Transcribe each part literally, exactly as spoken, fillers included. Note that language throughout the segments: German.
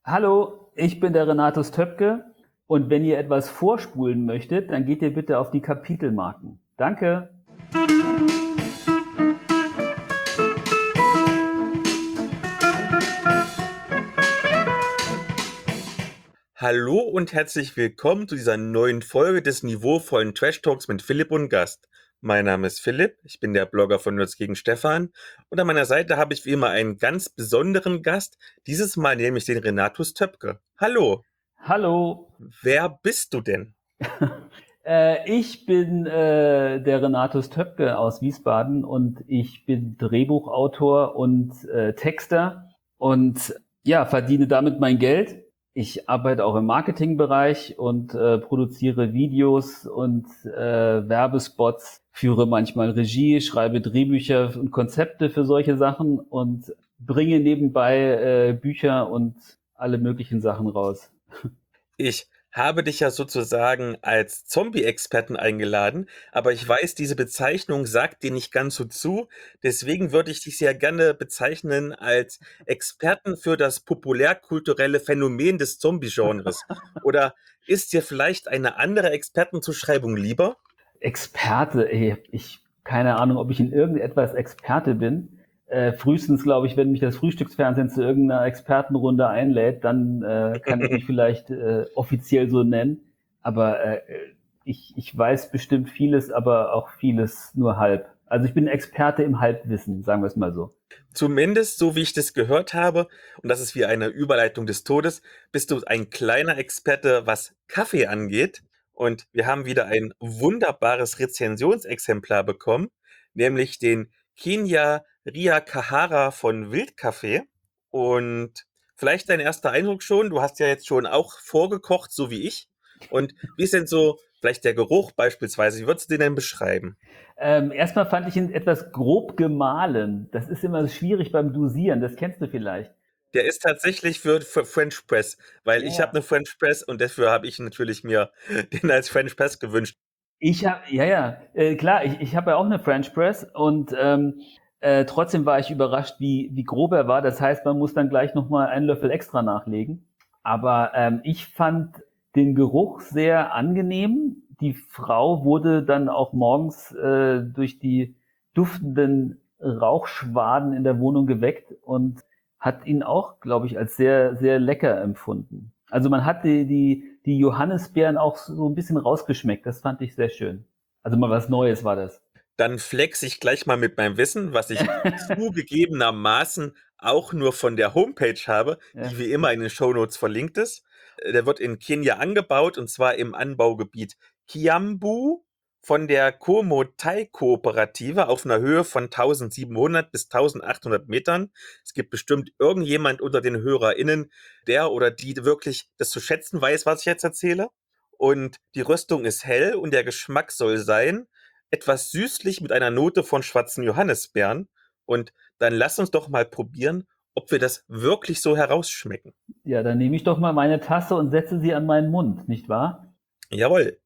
Hallo, ich bin der Renatus Töpke und wenn ihr etwas vorspulen möchtet, dann geht ihr bitte auf die Kapitelmarken. Danke. Hallo und herzlich willkommen zu dieser neuen Folge des niveauvollen Trash Talks mit Philipp und Gast. Mein Name ist Philipp, ich bin der Blogger von Nerds gegen Stefan und an meiner Seite habe ich wie immer einen ganz besonderen Gast, dieses Mal nämlich den Renatus Töpke. Hallo, Hallo, wer bist du denn? äh, ich bin äh, der Renatus Töpke aus Wiesbaden und ich bin Drehbuchautor und äh, Texter und ja, verdiene damit mein Geld. Ich arbeite auch im Marketingbereich und äh, produziere Videos und äh, Werbespots, führe manchmal Regie, schreibe Drehbücher und Konzepte für solche Sachen und bringe nebenbei äh, Bücher und alle möglichen Sachen raus. Ich habe dich ja sozusagen als Zombie-Experten eingeladen, aber ich weiß, diese Bezeichnung sagt dir nicht ganz so zu. Deswegen würde ich dich sehr gerne bezeichnen als Experten für das populärkulturelle Phänomen des Zombie-Genres. Oder ist dir vielleicht eine andere Expertenzuschreibung lieber? Experte, ey, ich keine Ahnung, ob ich in irgendetwas Experte bin. Äh, frühestens, glaube ich, wenn mich das Frühstücksfernsehen zu irgendeiner Expertenrunde einlädt, dann äh, kann ich mich vielleicht äh, offiziell so nennen. Aber äh, ich, ich weiß bestimmt vieles, aber auch vieles nur halb. Also ich bin Experte im Halbwissen, sagen wir es mal so. Zumindest, so wie ich das gehört habe, und das ist wie eine Überleitung des Todes, bist du ein kleiner Experte, was Kaffee angeht. Und wir haben wieder ein wunderbares Rezensionsexemplar bekommen, nämlich den Kenya Ria Kahara von Wildkaffee. Und vielleicht dein erster Eindruck schon, du hast ja jetzt schon auch vorgekocht, so wie ich. Und wie ist denn so vielleicht der Geruch beispielsweise? Wie würdest du den denn beschreiben? Ähm, erstmal fand ich ihn etwas grob gemahlen. Das ist immer schwierig beim Dosieren, das kennst du vielleicht. Der ist tatsächlich für, für French Press, weil Ja, ich habe ja. eine French Press und dafür habe ich natürlich mir den als French Press gewünscht. Ich habe, ja, ja, äh, klar, ich, ich habe ja auch eine French Press und ähm, äh, trotzdem war ich überrascht, wie, wie grob er war. Das heißt, man muss dann gleich nochmal einen Löffel extra nachlegen. Aber ähm, ich fand den Geruch sehr angenehm. Die Frau wurde dann auch morgens äh, durch die duftenden Rauchschwaden in der Wohnung geweckt und hat ihn auch, glaube ich, als sehr, sehr lecker empfunden. Also man hat die, die, die Johannisbeeren auch so ein bisschen rausgeschmeckt. Das fand ich sehr schön. Also mal was Neues war das. Dann flex ich gleich mal mit meinem Wissen, was ich zugegebenermaßen auch nur von der Homepage habe, Ja. die wie immer in den Shownotes verlinkt ist. Äh, Der wird in Kenia angebaut und zwar im Anbaugebiet Kiambu von der Komotai-Kooperative auf einer Höhe von eintausendsiebenhundert bis eintausendachthundert Metern. Es gibt bestimmt irgendjemand unter den HörerInnen, der oder die wirklich das zu schätzen weiß, was ich jetzt erzähle. Und die Röstung ist hell und der Geschmack soll sein, etwas süßlich mit einer Note von schwarzen Johannisbeeren. Und dann lass uns doch mal probieren, ob wir das wirklich so herausschmecken. Ja, dann nehme ich doch mal meine Tasse und setze sie an meinen Mund, nicht wahr? Jawohl.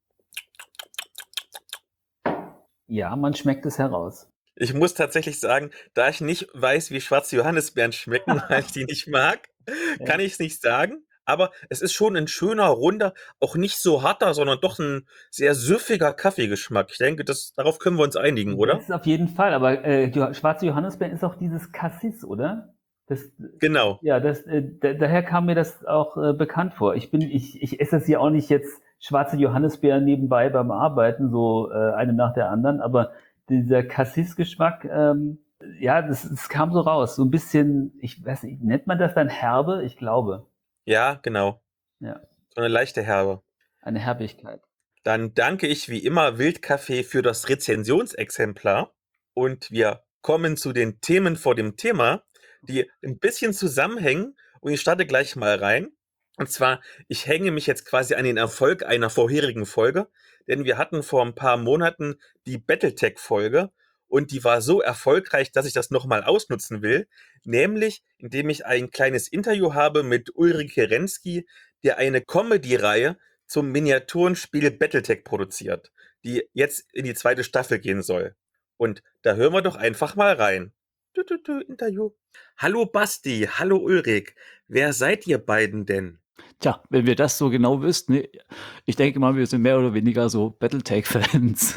Ja, man schmeckt es heraus. Ich muss tatsächlich sagen, da ich nicht weiß, wie schwarze Johannisbeeren schmecken, weil ich die nicht mag, Ja. kann ich es nicht sagen. Aber es ist schon ein schöner, runder, auch nicht so harter, sondern doch ein sehr süffiger Kaffeegeschmack. Ich denke, das, darauf können wir uns einigen, oder? Das auf jeden Fall, aber äh, Jo- schwarze Johannisbeeren ist auch dieses Cassis, oder? Das, Genau. ja, das, äh, da, daher kam mir das auch äh, bekannt vor. Ich bin, ich, ich esse es ja auch nicht jetzt schwarze Johannisbeeren nebenbei beim Arbeiten, so äh, eine nach der anderen, aber dieser Cassis-Geschmack, ähm, ja, das, das kam so raus. So ein bisschen, ich weiß nicht, nennt man das dann herbe? Ich glaube. Ja, genau. Ja, So eine leichte Herbe. eine Herbigkeit. Dann danke ich wie immer Wildkaffee für das Rezensionsexemplar und wir kommen zu den Themen vor dem Thema, die ein bisschen zusammenhängen und ich starte gleich mal rein. Und zwar, ich hänge mich jetzt quasi an den Erfolg einer vorherigen Folge, denn wir hatten vor ein paar Monaten die Battletech-Folge und die war so erfolgreich, dass ich das nochmal ausnutzen will, nämlich indem ich ein kleines Interview habe mit Ulrike Renski, der eine Comedy-Reihe zum Miniaturenspiel Battletech produziert, die jetzt in die zweite Staffel gehen soll. Und da hören wir doch einfach mal rein. Du, du, du, Interview. Hallo Basti, hallo Ulrich. Wer seid ihr beiden denn? Tja, wenn wir das so genau wüssten, ne, ich denke mal, wir sind mehr oder weniger so Battletech-Fans.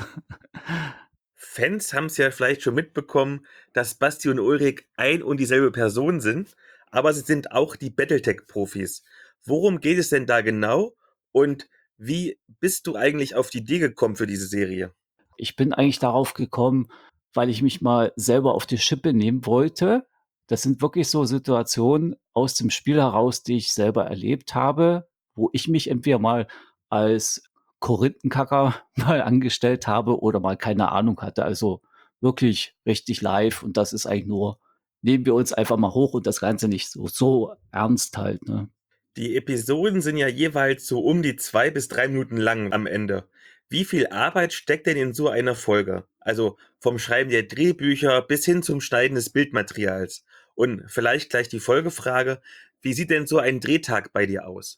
Fans haben es ja vielleicht schon mitbekommen, dass Basti und Ulrich ein und dieselbe Person sind, aber sie sind auch die Battletech-Profis. Worum geht es denn da genau und wie bist du eigentlich auf die Idee gekommen für diese Serie? Ich bin eigentlich darauf gekommen, weil ich mich mal selber auf die Schippe nehmen wollte. Das sind wirklich so Situationen aus dem Spiel heraus, die ich selber erlebt habe, wo ich mich entweder mal als Korinthenkacker mal angestellt habe oder mal keine Ahnung hatte. Also wirklich richtig live. Und das ist eigentlich nur, nehmen wir uns einfach mal hoch und das Ganze nicht so, so ernst halt. Ne? Die Episoden sind ja jeweils so um die zwei bis drei Minuten lang am Ende. Wie viel Arbeit steckt denn in so einer Folge? Also vom Schreiben der Drehbücher bis hin zum Schneiden des Bildmaterials. Und vielleicht gleich die Folgefrage, wie sieht denn so ein Drehtag bei dir aus?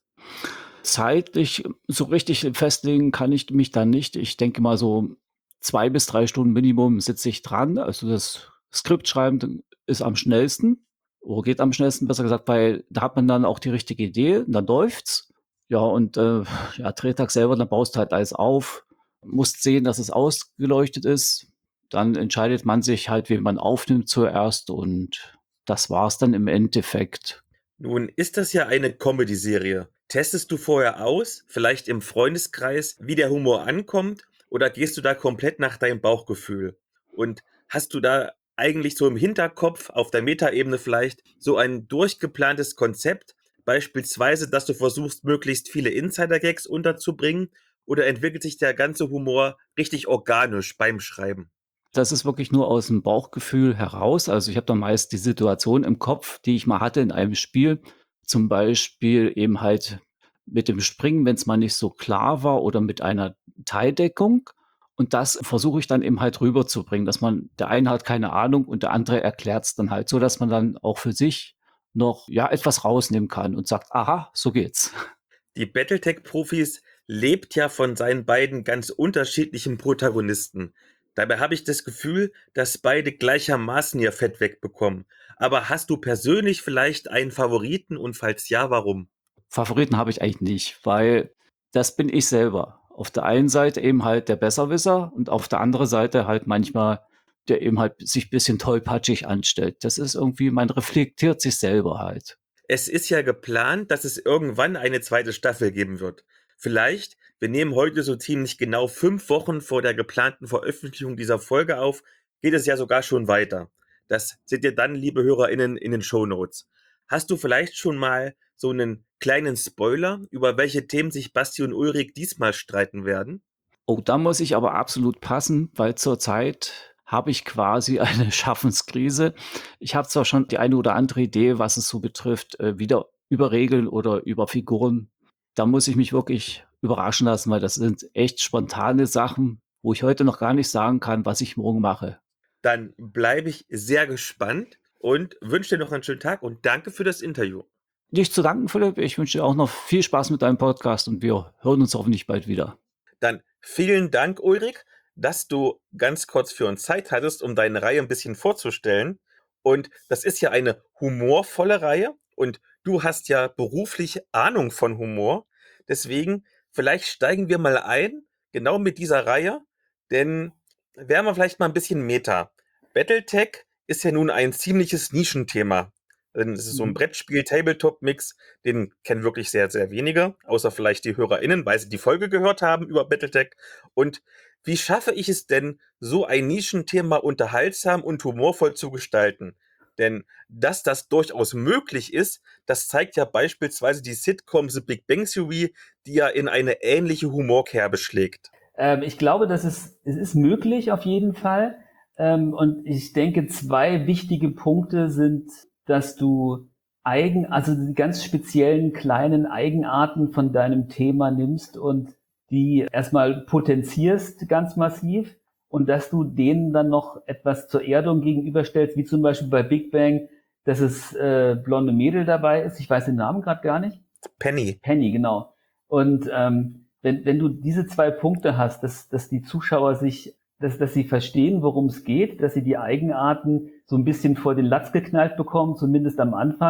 Zeitlich so richtig festlegen kann ich mich da nicht. Ich denke mal so zwei bis drei Stunden Minimum sitze ich dran. Also das Skript schreiben ist am schnellsten oder geht am schnellsten, besser gesagt, weil da hat man dann auch die richtige Idee und dann läuft's. Ja, und äh, ja, Drehtag selber, dann baust du halt alles auf, musst sehen, dass es ausgeleuchtet ist. Dann entscheidet man sich halt, wen man aufnimmt zuerst und das war's dann im Endeffekt. Nun ist das ja eine Comedy-Serie. Testest du vorher aus, vielleicht im Freundeskreis, wie der Humor ankommt, oder gehst du da komplett nach deinem Bauchgefühl? Und hast du da eigentlich so im Hinterkopf, auf der Metaebene vielleicht, so ein durchgeplantes Konzept, beispielsweise, dass du versuchst, möglichst viele Insider-Gags unterzubringen, oder entwickelt sich der ganze Humor richtig organisch beim Schreiben? Das ist wirklich nur aus dem Bauchgefühl heraus. Also, ich habe dann meist die Situation im Kopf, die ich mal hatte in einem Spiel. Zum Beispiel eben halt mit dem Springen, wenn es mal nicht so klar war oder mit einer Teildeckung. Und das versuche ich dann eben halt rüberzubringen, dass man der eine hat keine Ahnung und der andere erklärt es dann halt so, dass man dann auch für sich noch, ja, etwas rausnehmen kann und sagt: „Aha, so geht's.“ Die Battletech-Profis lebt ja von seinen beiden ganz unterschiedlichen Protagonisten. Dabei habe ich das Gefühl, dass beide gleichermaßen ihr Fett wegbekommen. Aber hast du persönlich vielleicht einen Favoriten und falls ja, warum? Favoriten habe ich eigentlich nicht, weil das bin ich selber. Auf der einen Seite eben halt der Besserwisser und auf der anderen Seite halt manchmal, der eben halt sich bisschen tollpatschig anstellt. Das ist irgendwie man reflektiert sich selber halt. Es ist ja geplant, dass es irgendwann eine zweite Staffel geben wird. Vielleicht, wir nehmen heute so ziemlich genau fünf Wochen vor der geplanten Veröffentlichung dieser Folge auf, geht es ja sogar schon weiter. Das seht ihr dann, liebe HörerInnen, in den Shownotes. Hast du vielleicht schon mal so einen kleinen Spoiler, über welche Themen sich Basti und Ulrich diesmal streiten werden? Oh, da muss ich aber absolut passen, weil zurzeit habe ich quasi eine Schaffenskrise. Ich habe zwar schon die eine oder andere Idee, was es so betrifft, äh, wieder über Regeln oder über Figuren. Da muss ich mich wirklich überraschen lassen, weil das sind echt spontane Sachen, wo ich heute noch gar nicht sagen kann, was ich morgen mache. Dann bleibe ich sehr gespannt und wünsche dir noch einen schönen Tag und danke für das Interview. Nicht zu danken, Philipp. Ich wünsche dir auch noch viel Spaß mit deinem Podcast und wir hören uns hoffentlich bald wieder. Dann vielen Dank, Ulrich, dass du ganz kurz für uns Zeit hattest, um deine Reihe ein bisschen vorzustellen. Und das ist ja eine humorvolle Reihe und du hast ja beruflich Ahnung von Humor. Deswegen, vielleicht steigen wir mal ein, genau mit dieser Reihe, denn wären wir vielleicht mal ein bisschen Meta. Battletech ist ja nun ein ziemliches Nischenthema. Denn es ist so ein Mhm. Brettspiel-Tabletop-Mix, den kennen wirklich sehr, sehr wenige, außer vielleicht die HörerInnen, weil sie die Folge gehört haben über Battletech. Und wie schaffe ich es denn, so ein Nischenthema unterhaltsam und humorvoll zu gestalten? Denn dass das durchaus möglich ist, das zeigt ja beispielsweise die Sitcom The Big Bang Theory, die ja in eine ähnliche Humorkerbe schlägt. Ähm, ich glaube, das ist, es ist möglich auf jeden Fall. Ähm, und ich denke, zwei wichtige Punkte sind, dass du eigen, also die ganz speziellen kleinen Eigenarten von deinem Thema nimmst und die erstmal potenzierst ganz massiv und dass du denen dann noch etwas zur Erdung gegenüberstellst, wie zum Beispiel bei Big Bang, dass es äh, blonde Mädel dabei ist. Ich weiß den Namen gerade gar nicht. Penny. Penny, genau. Und ähm, wenn, wenn du diese zwei Punkte hast, dass, dass die Zuschauer sich, dass, dass sie verstehen, worum es geht, dass sie die Eigenarten so ein bisschen vor den Latz geknallt bekommen, zumindest am Anfang,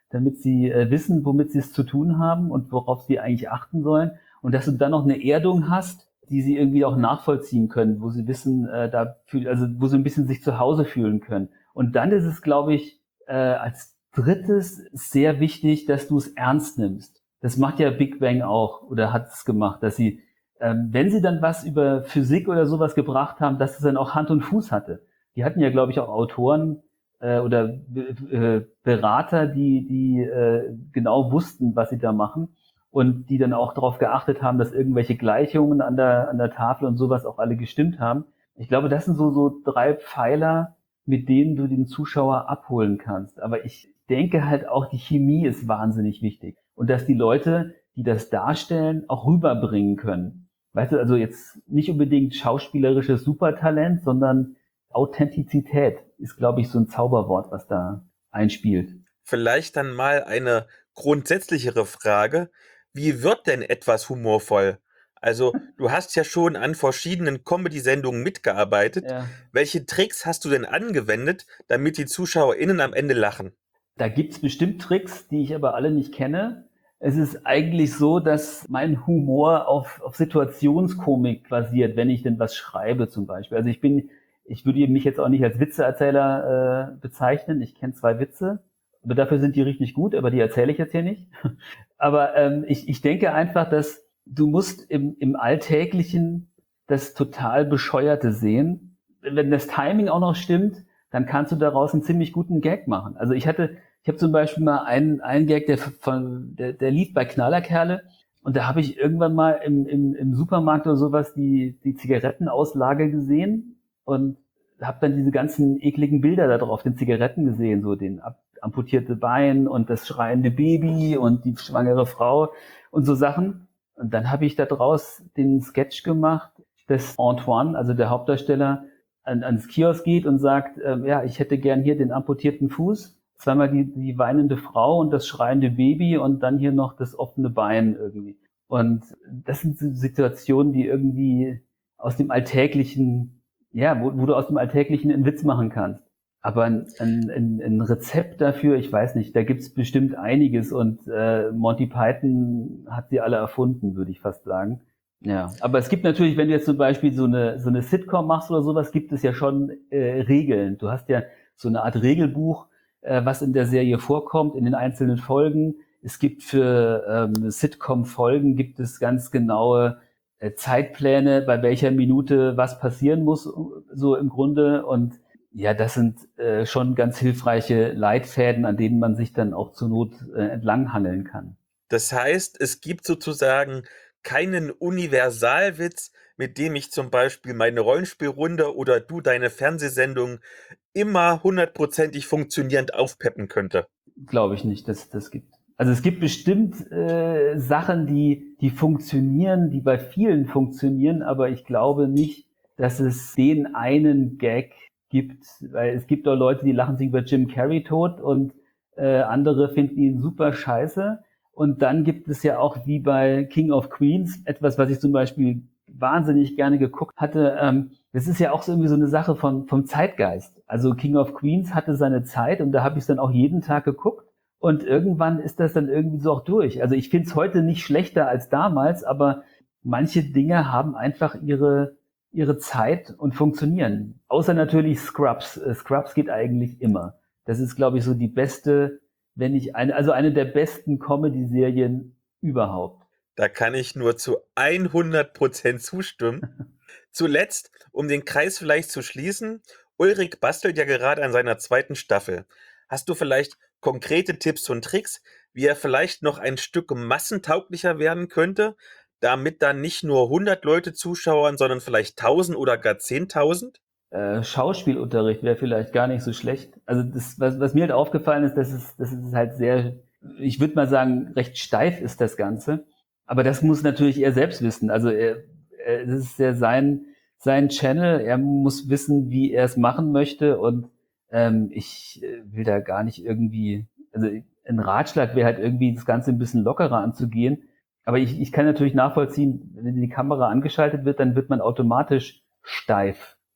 damit sie äh, wissen, womit sie es zu tun haben und worauf sie eigentlich achten sollen. Und dass du dann noch eine Erdung hast, die sie irgendwie auch nachvollziehen können, wo sie wissen, äh, da fühl, also wo sie ein bisschen sich zu Hause fühlen können. Und dann ist es, glaube ich, äh, als drittes sehr wichtig, dass du es ernst nimmst. Das macht ja Big Bang auch oder hat es gemacht, dass sie, ähm, wenn sie dann was über Physik oder sowas gebracht haben, dass es dann auch Hand und Fuß hatte. Die hatten ja, glaube ich, auch Autoren äh, oder äh, Berater, die, die äh, genau wussten, was sie da machen. Und die dann auch darauf geachtet haben, dass irgendwelche Gleichungen an der, an der Tafel und sowas auch alle gestimmt haben. Ich glaube, das sind so, so drei Pfeiler, mit denen du den Zuschauer abholen kannst. Aber ich denke halt auch, die Chemie ist wahnsinnig wichtig. Und dass die Leute, die das darstellen, auch rüberbringen können. Weißt du, also jetzt nicht unbedingt schauspielerisches Supertalent, sondern Authentizität ist, glaube ich, so ein Zauberwort, was da einspielt. Vielleicht dann mal eine grundsätzlichere Frage. Wie wird denn etwas humorvoll? Also, du hast ja schon an verschiedenen Comedy-Sendungen mitgearbeitet. Ja. Welche Tricks hast du denn angewendet, damit die ZuschauerInnen am Ende lachen? Da gibt's bestimmt Tricks, die ich aber alle nicht kenne. Es ist eigentlich so, dass mein Humor auf, auf Situationskomik basiert, wenn ich denn was schreibe zum Beispiel. Also ich bin, ich würde mich jetzt auch nicht als Witzeerzähler äh, bezeichnen. Ich kenne zwei Witze, aber dafür sind die richtig gut, aber die erzähle ich jetzt hier nicht. Aber ähm, ich, ich denke einfach, dass du musst im, im Alltäglichen das total Bescheuerte sehen. Wenn das Timing auch noch stimmt, dann kannst du daraus einen ziemlich guten Gag machen. Also ich hatte, ich habe zum Beispiel mal einen, einen Gag, der von, der, der lief bei Knallerkerle und da habe ich irgendwann mal im, im, im Supermarkt oder sowas die, die Zigarettenauslage gesehen und habe dann diese ganzen ekligen Bilder da drauf, den Zigaretten gesehen, so den ab, amputierte Bein und das schreiende Baby und die schwangere Frau und so Sachen. Und dann habe ich da draus den Sketch gemacht, dass Antoine, also der Hauptdarsteller, an, ans Kiosk geht und sagt, äh, ja, ich hätte gern hier den amputierten Fuß, zweimal die, die weinende Frau und das schreiende Baby und dann hier noch das offene Bein irgendwie. Und das sind Situationen, die irgendwie aus dem Alltäglichen, ja, wo, wo du aus dem Alltäglichen einen Witz machen kannst. Aber ein, ein, ein Rezept dafür, ich weiß nicht, da gibt's bestimmt einiges und äh, Monty Python hat sie alle erfunden, würde ich fast sagen. Ja, aber es gibt natürlich, wenn du jetzt zum Beispiel so eine so eine Sitcom machst oder sowas, gibt es ja schon äh, Regeln. Du hast ja so eine Art Regelbuch, äh, was in der Serie vorkommt, in den einzelnen Folgen. Es gibt für ähm, Sitcom-Folgen gibt es ganz genaue äh, Zeitpläne, bei welcher Minute was passieren muss, so im Grunde. Und ja, das sind äh, schon ganz hilfreiche Leitfäden, an denen man sich dann auch zur Not äh, entlanghangeln kann. Das heißt, es gibt sozusagen keinen Universalwitz, mit dem ich zum Beispiel meine Rollenspielrunde oder du deine Fernsehsendung immer hundertprozentig funktionierend aufpeppen könnte. Glaube ich nicht, dass es das gibt. Also es gibt bestimmt äh, Sachen, die, die funktionieren, die bei vielen funktionieren, aber ich glaube nicht, dass es den einen Gag gibt, weil es gibt auch Leute, die lachen sich über Jim Carrey tot und äh, andere finden ihn super scheiße. Und dann gibt es ja auch wie bei King of Queens etwas, was ich zum Beispiel wahnsinnig gerne geguckt hatte. Ähm, das ist ja auch so irgendwie so eine Sache von, vom Zeitgeist. Also King of Queens hatte seine Zeit und da habe ich es dann auch jeden Tag geguckt. Und irgendwann ist das dann irgendwie so auch durch. Also ich finde es heute nicht schlechter als damals, aber manche Dinge haben einfach ihre, ihre Zeit und funktionieren. Außer natürlich Scrubs. Äh, Scrubs geht eigentlich immer. Das ist, glaube ich, so die beste, wenn nicht eine, also eine der besten Comedy-Serien überhaupt. Da kann ich nur zu hundert Prozent zustimmen. Zuletzt, um den Kreis vielleicht zu schließen, Ulrich bastelt ja gerade an seiner zweiten Staffel. Hast du vielleicht konkrete Tipps und Tricks, wie er vielleicht noch ein Stück massentauglicher werden könnte, damit dann nicht nur hundert Leute zuschauen, sondern vielleicht tausend oder gar zehntausend? Äh, Schauspielunterricht wäre vielleicht gar nicht so schlecht. Also das, was, was mir halt aufgefallen ist, dass es, das ist halt sehr, ich würde mal sagen, recht steif ist das Ganze. Aber das muss natürlich er selbst wissen. Also er, er, das ist ja sein, sein Channel. Er muss wissen, wie er es machen möchte. Und ähm, ich will da gar nicht irgendwie, also ein Ratschlag wäre halt irgendwie, das Ganze ein bisschen lockerer anzugehen. Aber ich, ich kann natürlich nachvollziehen, wenn die Kamera angeschaltet wird, dann wird man automatisch steif.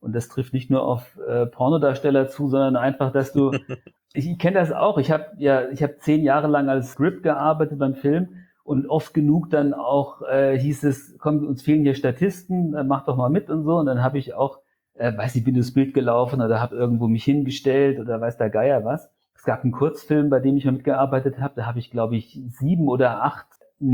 Und das trifft nicht nur auf äh, Pornodarsteller zu, sondern einfach, dass du, ich, ich kenne das auch, ich habe ja, ich habe zehn Jahre lang als Script gearbeitet beim Film und oft genug dann auch äh, hieß es, komm, uns fehlen hier Statisten, äh, mach doch mal mit und so. Und dann habe ich auch, äh, weiß ich, bin durchs Bild gelaufen oder habe irgendwo mich hingestellt oder weiß der Geier was. Es gab einen Kurzfilm, bei dem ich mal mitgearbeitet habe, da habe ich, glaube ich, sieben oder acht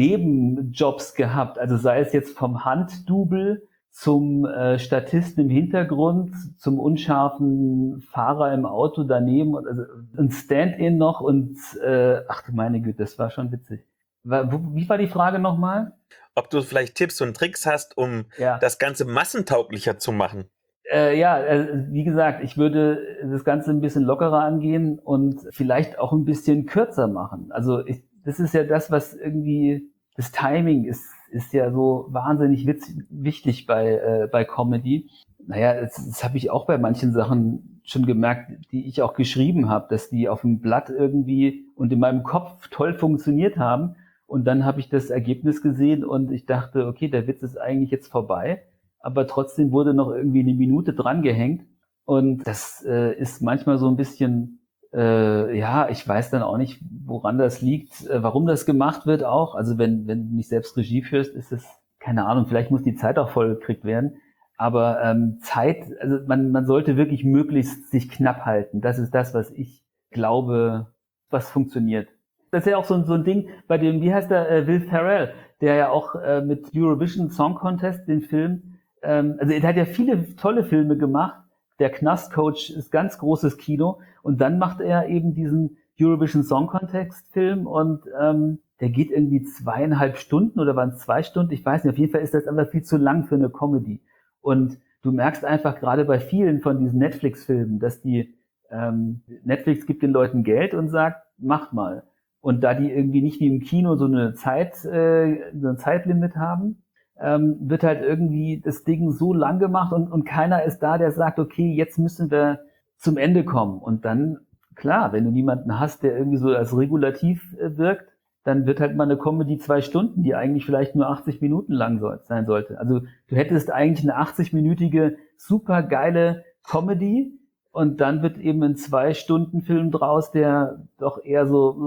Nebenjobs gehabt. Also sei es jetzt vom Handdouble zum äh, Statisten im Hintergrund, zum unscharfen Fahrer im Auto daneben, also ein Stand-in noch und äh, ach du meine Güte, das war schon witzig. War, wo, wie war die Frage nochmal? Ob du vielleicht Tipps und Tricks hast, um Ja. das Ganze massentauglicher zu machen. Äh, ja, äh, wie gesagt, ich würde das Ganze ein bisschen lockerer angehen und vielleicht auch ein bisschen kürzer machen. Also ich, das ist ja das, was irgendwie, das Timing ist, ist ja so wahnsinnig witz, wichtig bei, äh, bei Comedy. Naja, das, das habe ich auch bei manchen Sachen schon gemerkt, die ich auch geschrieben habe, dass die auf dem Blatt irgendwie und in meinem Kopf toll funktioniert haben. Und dann habe ich das Ergebnis gesehen und ich dachte, okay, der Witz ist eigentlich jetzt vorbei. Aber trotzdem wurde noch irgendwie eine Minute dran gehängt. Und das äh, ist manchmal so ein bisschen, äh, ja, ich weiß dann auch nicht, woran das liegt, äh, warum das gemacht wird auch. Also wenn, wenn du nicht selbst Regie führst, ist es, keine Ahnung, vielleicht muss die Zeit auch voll gekriegt werden. Aber ähm, Zeit, also man, man sollte wirklich möglichst sich knapp halten. Das ist das, was ich glaube, was funktioniert. Das ist ja auch so, so ein Ding bei dem, wie heißt der, äh, Will Ferrell, der ja auch äh, mit Eurovision Song Contest, den Film, ähm, also er hat ja viele tolle Filme gemacht. Der Knastcoach ist ganz großes Kino. Und dann macht er eben diesen Eurovision Song Contest Film und ähm, der geht irgendwie zweieinhalb Stunden oder waren es zwei Stunden? Ich weiß nicht, auf jeden Fall ist das einfach viel zu lang für eine Comedy. Und du merkst einfach gerade bei vielen von diesen Netflix-Filmen, dass die, ähm, Netflix gibt den Leuten Geld und sagt, macht mal. Und da die irgendwie nicht wie im Kino so eine Zeit, äh, so ein Zeitlimit haben, ähm, wird halt irgendwie das Ding so lang gemacht und, und keiner ist da, der sagt, okay, jetzt müssen wir zum Ende kommen. Und dann, klar, wenn du niemanden hast, der irgendwie so als regulativ äh, wirkt, dann wird halt mal eine Comedy zwei Stunden, die eigentlich vielleicht nur achtzig Minuten lang soll, sein sollte. Also du hättest eigentlich eine achtzig-minütige, super geile Comedy und dann wird eben ein Zwei-Stunden-Film draus, der doch eher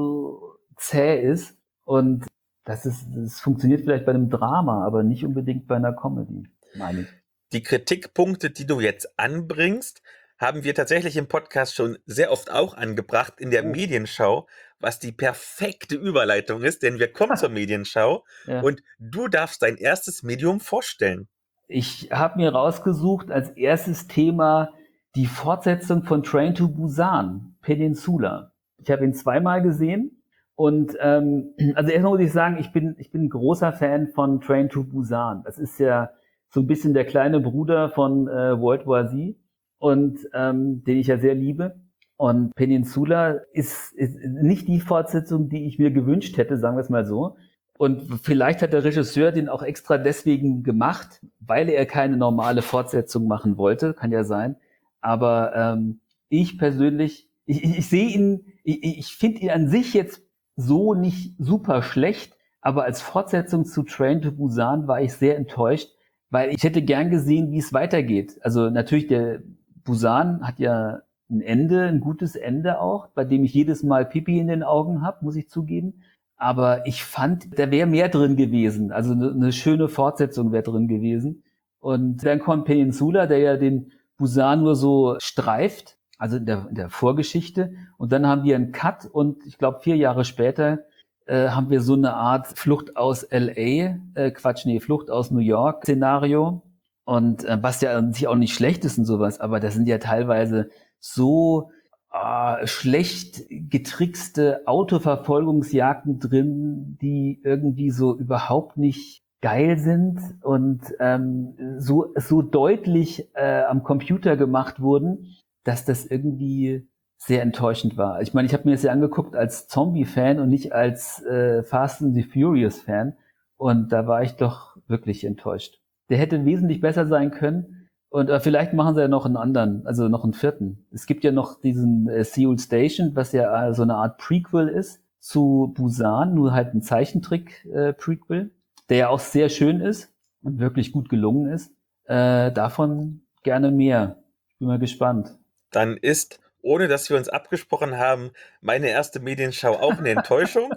so äh, zäh ist. Und das ist, das funktioniert vielleicht bei einem Drama, aber nicht unbedingt bei einer Comedy, meine ich. Die Kritikpunkte, die du jetzt anbringst, haben wir tatsächlich im Podcast schon sehr oft auch angebracht in der Oh. Medienschau, was die perfekte Überleitung ist, denn wir kommen zur Medienschau Ja. und du darfst dein erstes Medium vorstellen. Ich habe mir rausgesucht als erstes Thema die Fortsetzung von Train to Busan, Peninsula. Ich habe ihn zweimal gesehen und ähm, also erstmal muss ich sagen, ich bin ich bin ein großer Fan von Train to Busan. Das ist ja so ein bisschen der kleine Bruder von äh, World War Z und ähm, den ich ja sehr liebe. Und Peninsula ist, ist nicht die Fortsetzung, die ich mir gewünscht hätte, sagen wir es mal so. Und vielleicht hat der Regisseur den auch extra deswegen gemacht, weil er keine normale Fortsetzung machen wollte, kann ja sein. Aber ähm, ich persönlich, ich, ich, ich sehe ihn, ich, ich finde ihn an sich jetzt so nicht super schlecht, aber als Fortsetzung zu Train to Busan war ich sehr enttäuscht, weil ich hätte gern gesehen, wie es weitergeht. Also natürlich, der Busan hat ja ein Ende, ein gutes Ende auch, bei dem ich jedes Mal Pipi in den Augen habe, muss ich zugeben. Aber ich fand, da wäre mehr drin gewesen. Also eine, eine schöne Fortsetzung wäre drin gewesen. Und dann kommt Peninsula, der ja den Busan nur so streift, also in der, in der Vorgeschichte. Und dann haben wir einen Cut und ich glaube vier Jahre später äh, haben wir so eine Art Flucht aus L A, äh, Quatsch, nee, Flucht aus New York Szenario. Und äh, was ja an sich auch nicht schlecht ist und sowas, aber das sind ja teilweise so äh, schlecht getrickste Autoverfolgungsjagden drin, die irgendwie so überhaupt nicht geil sind und ähm, so so deutlich äh, am Computer gemacht wurden, dass das irgendwie sehr enttäuschend war. Ich meine, ich habe mir das ja angeguckt als Zombie-Fan und nicht als äh, Fast and the Furious-Fan und da war ich doch wirklich enttäuscht. Der hätte wesentlich besser sein können und äh, vielleicht machen sie ja noch einen anderen, also noch einen vierten. Es gibt ja noch diesen äh, Seoul Station, was ja äh, so eine Art Prequel ist zu Busan, nur halt ein Zeichentrick-Prequel. Äh, der ja auch sehr schön ist und wirklich gut gelungen ist. Äh, davon Gerne mehr. Bin mal gespannt. Dann ist, ohne dass wir uns abgesprochen haben, meine erste Medienschau auch eine Enttäuschung.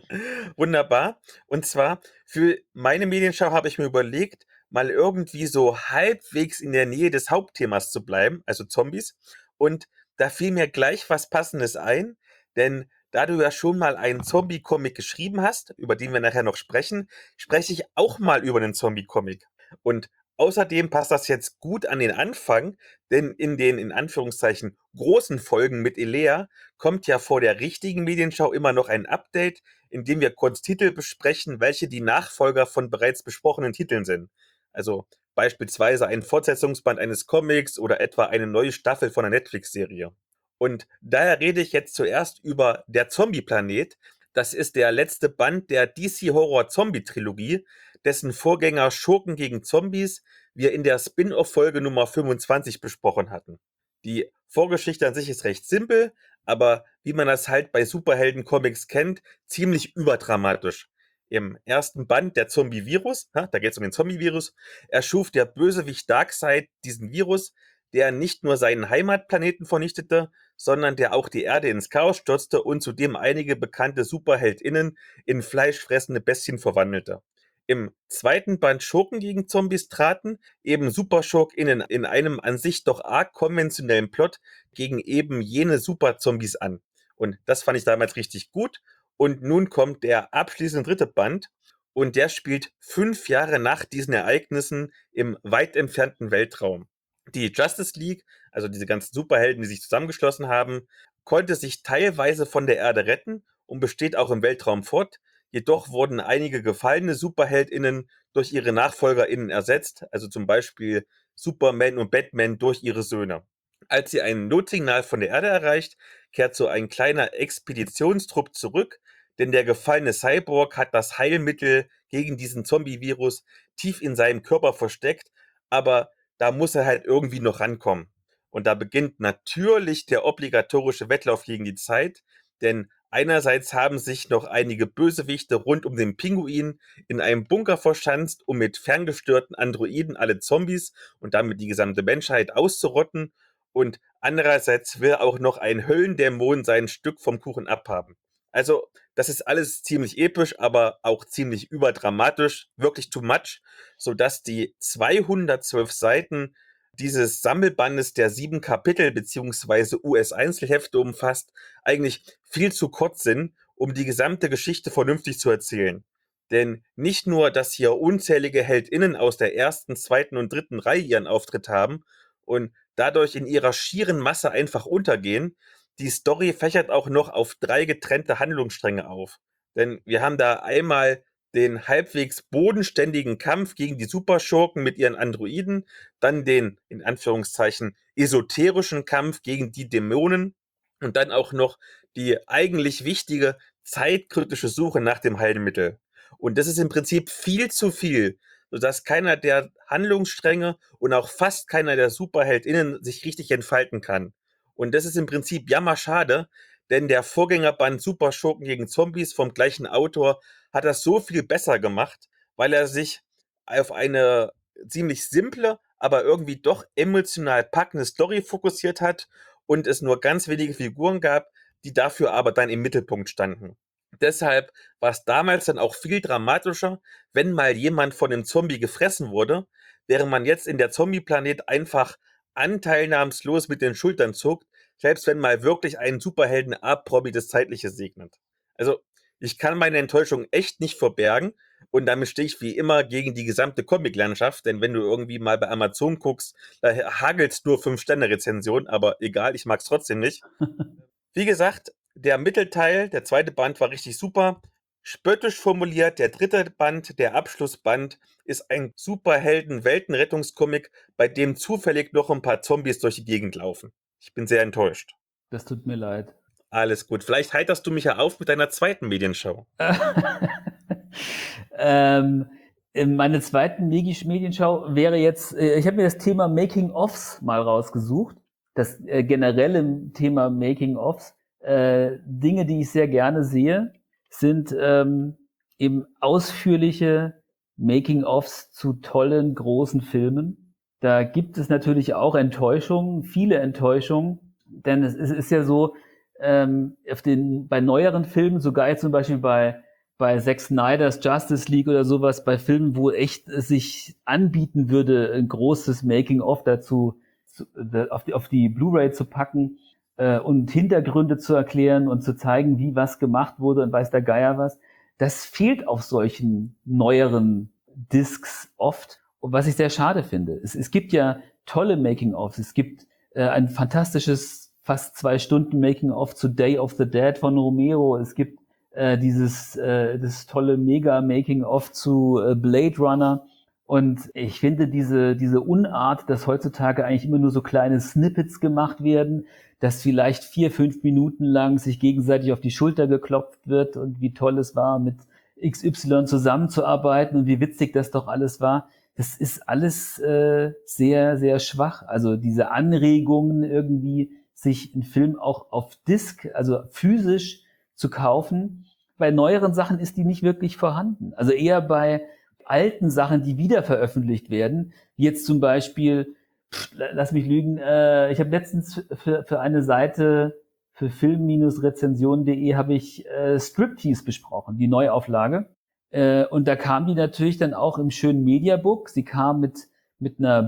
Wunderbar. Und zwar, für meine Medienschau habe ich mir überlegt, mal irgendwie so halbwegs in der Nähe des Hauptthemas zu bleiben, also Zombies. Und da fiel mir gleich was Passendes ein, denn da du ja schon mal einen Zombie-Comic geschrieben hast, über den wir nachher noch sprechen, spreche ich auch mal über einen Zombie-Comic. Und außerdem passt das jetzt gut an den Anfang, denn in den, in Anführungszeichen, großen Folgen mit Elea kommt ja vor der richtigen Medienschau immer noch ein Update, in dem wir kurz Titel besprechen, welche die Nachfolger von bereits besprochenen Titeln sind. Also beispielsweise ein Fortsetzungsband eines Comics oder etwa eine neue Staffel von einer Netflix-Serie. Und daher rede ich jetzt zuerst über Der Zombie-Planet. Das ist der letzte Band der D C-Horror-Zombie-Trilogie, dessen Vorgänger Schurken gegen Zombies wir in der Spin-off-Folge Nummer fünfundzwanzig besprochen hatten. Die Vorgeschichte an sich ist recht simpel, aber wie man das halt bei Superhelden-Comics kennt, ziemlich überdramatisch. Im ersten Band, der Zombie-Virus, da geht es um den Zombie-Virus, erschuf der Bösewicht Darkseid diesen Virus, der nicht nur seinen Heimatplaneten vernichtete, sondern der auch die Erde ins Chaos stürzte und zudem einige bekannte SuperheldInnen in fleischfressende Bestien verwandelte. Im zweiten Band Schurken gegen Zombies traten eben SuperschurkInnen in einem an sich doch arg konventionellen Plot gegen eben jene Super-Zombies an. Und das fand ich damals richtig gut. Und nun kommt der abschließende dritte Band und der spielt fünf Jahre nach diesen Ereignissen im weit entfernten Weltraum. Die Justice League, also diese ganzen Superhelden, die sich zusammengeschlossen haben, konnte sich teilweise von der Erde retten und besteht auch im Weltraum fort. Jedoch wurden einige gefallene SuperheldInnen durch ihre NachfolgerInnen ersetzt, also zum Beispiel Superman und Batman durch ihre Söhne. Als sie ein Notsignal von der Erde erreicht, kehrt so ein kleiner Expeditionstrupp zurück, denn der gefallene Cyborg hat das Heilmittel gegen diesen Zombie-Virus tief in seinem Körper versteckt, aber da muss er halt irgendwie noch rankommen. Und da beginnt natürlich der obligatorische Wettlauf gegen die Zeit, denn einerseits haben sich noch einige Bösewichte rund um den Pinguin in einem Bunker verschanzt, um mit ferngesteuerten Androiden alle Zombies und damit die gesamte Menschheit auszurotten. Und andererseits will auch noch ein Höllendämon sein Stück vom Kuchen abhaben. Also, das ist alles ziemlich episch, aber auch ziemlich überdramatisch, wirklich too much, sodass die zweihundertzwölf Seiten dieses Sammelbandes, der sieben Kapitel bzw. U S-Einzelhefte umfasst, eigentlich viel zu kurz sind, um die gesamte Geschichte vernünftig zu erzählen. Denn nicht nur, dass hier unzählige HeldInnen aus der ersten, zweiten und dritten Reihe ihren Auftritt haben und dadurch in ihrer schieren Masse einfach untergehen, die Story fächert auch noch auf drei getrennte Handlungsstränge auf. Denn wir haben da einmal den halbwegs bodenständigen Kampf gegen die Superschurken mit ihren Androiden, dann den, in Anführungszeichen, esoterischen Kampf gegen die Dämonen und dann auch noch die eigentlich wichtige, zeitkritische Suche nach dem Heilmittel. Und das ist im Prinzip viel zu viel, sodass keiner der Handlungsstränge und auch fast keiner der SuperheldInnen sich richtig entfalten kann. Und das ist im Prinzip jammerschade, denn der Vorgängerband Superschurken gegen Zombies vom gleichen Autor hat das so viel besser gemacht, weil er sich auf eine ziemlich simple, aber irgendwie doch emotional packende Story fokussiert hat und es nur ganz wenige Figuren gab, die dafür aber dann im Mittelpunkt standen. Deshalb war es damals dann auch viel dramatischer, wenn mal jemand von einem Zombie gefressen wurde, während man jetzt in der Zombie-Planet einfach anteilnahmslos mit den Schultern zuckt, selbst wenn mal wirklich ein Superhelden A-Promi das Zeitliche segnet. Also, ich kann meine Enttäuschung echt nicht verbergen und damit stehe ich wie immer gegen die gesamte Comic-Landschaft, denn wenn du irgendwie mal bei Amazon guckst, da hagelt's nur fünf Sterne Rezensionen, aber egal, ich mag's trotzdem nicht. Wie gesagt, der Mittelteil, der zweite Band war richtig super. Spöttisch formuliert, der dritte Band, der Abschlussband, ist ein Superhelden-Weltenrettungscomic, bei dem zufällig noch ein paar Zombies durch die Gegend laufen. Ich bin sehr enttäuscht. Das tut mir leid. Alles gut. Vielleicht heiterst du mich ja auf mit deiner zweiten Medienschau. ähm, meine zweiten Medienschau wäre jetzt, äh, ich habe mir das Thema Making-ofs mal rausgesucht. Das äh, generelle Thema Making-ofs. Äh, Dinge, die ich sehr gerne sehe, sind ähm, eben ausführliche Making-ofs zu tollen, großen Filmen. Da gibt es natürlich auch Enttäuschungen, viele Enttäuschungen, denn es ist, ist ja so, ähm, auf den, bei neueren Filmen, sogar jetzt zum Beispiel bei, bei Zack Snyders Justice League oder sowas, bei Filmen, wo echt es sich anbieten würde, ein großes Making-of dazu zu, auf die, auf die Blu-ray zu packen äh, und Hintergründe zu erklären und zu zeigen, wie was gemacht wurde und weiß der Geier was. Das fehlt auf solchen neueren Discs oft. Und was ich sehr schade finde. Es, es gibt ja tolle Making-ofs. Es gibt äh, ein fantastisches, fast zwei Stunden Making-of zu Day of the Dead von Romero. Es gibt äh, dieses äh, das tolle Mega-Making-of zu äh, Blade Runner. Und ich finde diese diese Unart, dass heutzutage eigentlich immer nur so kleine Snippets gemacht werden, dass vielleicht vier, fünf Minuten lang sich gegenseitig auf die Schulter geklopft wird und wie toll es war, mit X Y zusammenzuarbeiten und wie witzig das doch alles war. Das ist alles äh, sehr, sehr schwach. Also diese Anregungen irgendwie, sich einen Film auch auf Disc, also physisch zu kaufen. Bei neueren Sachen ist die nicht wirklich vorhanden. Also eher bei alten Sachen, die wieder veröffentlicht werden, wie jetzt zum Beispiel, pff, lass mich lügen, äh, ich habe letztens für, für eine Seite, für film-rezension punkt de habe ich äh, Striptease besprochen, die Neuauflage. Äh, und da kam die natürlich dann auch im schönen Mediabook. Sie kam mit mit einer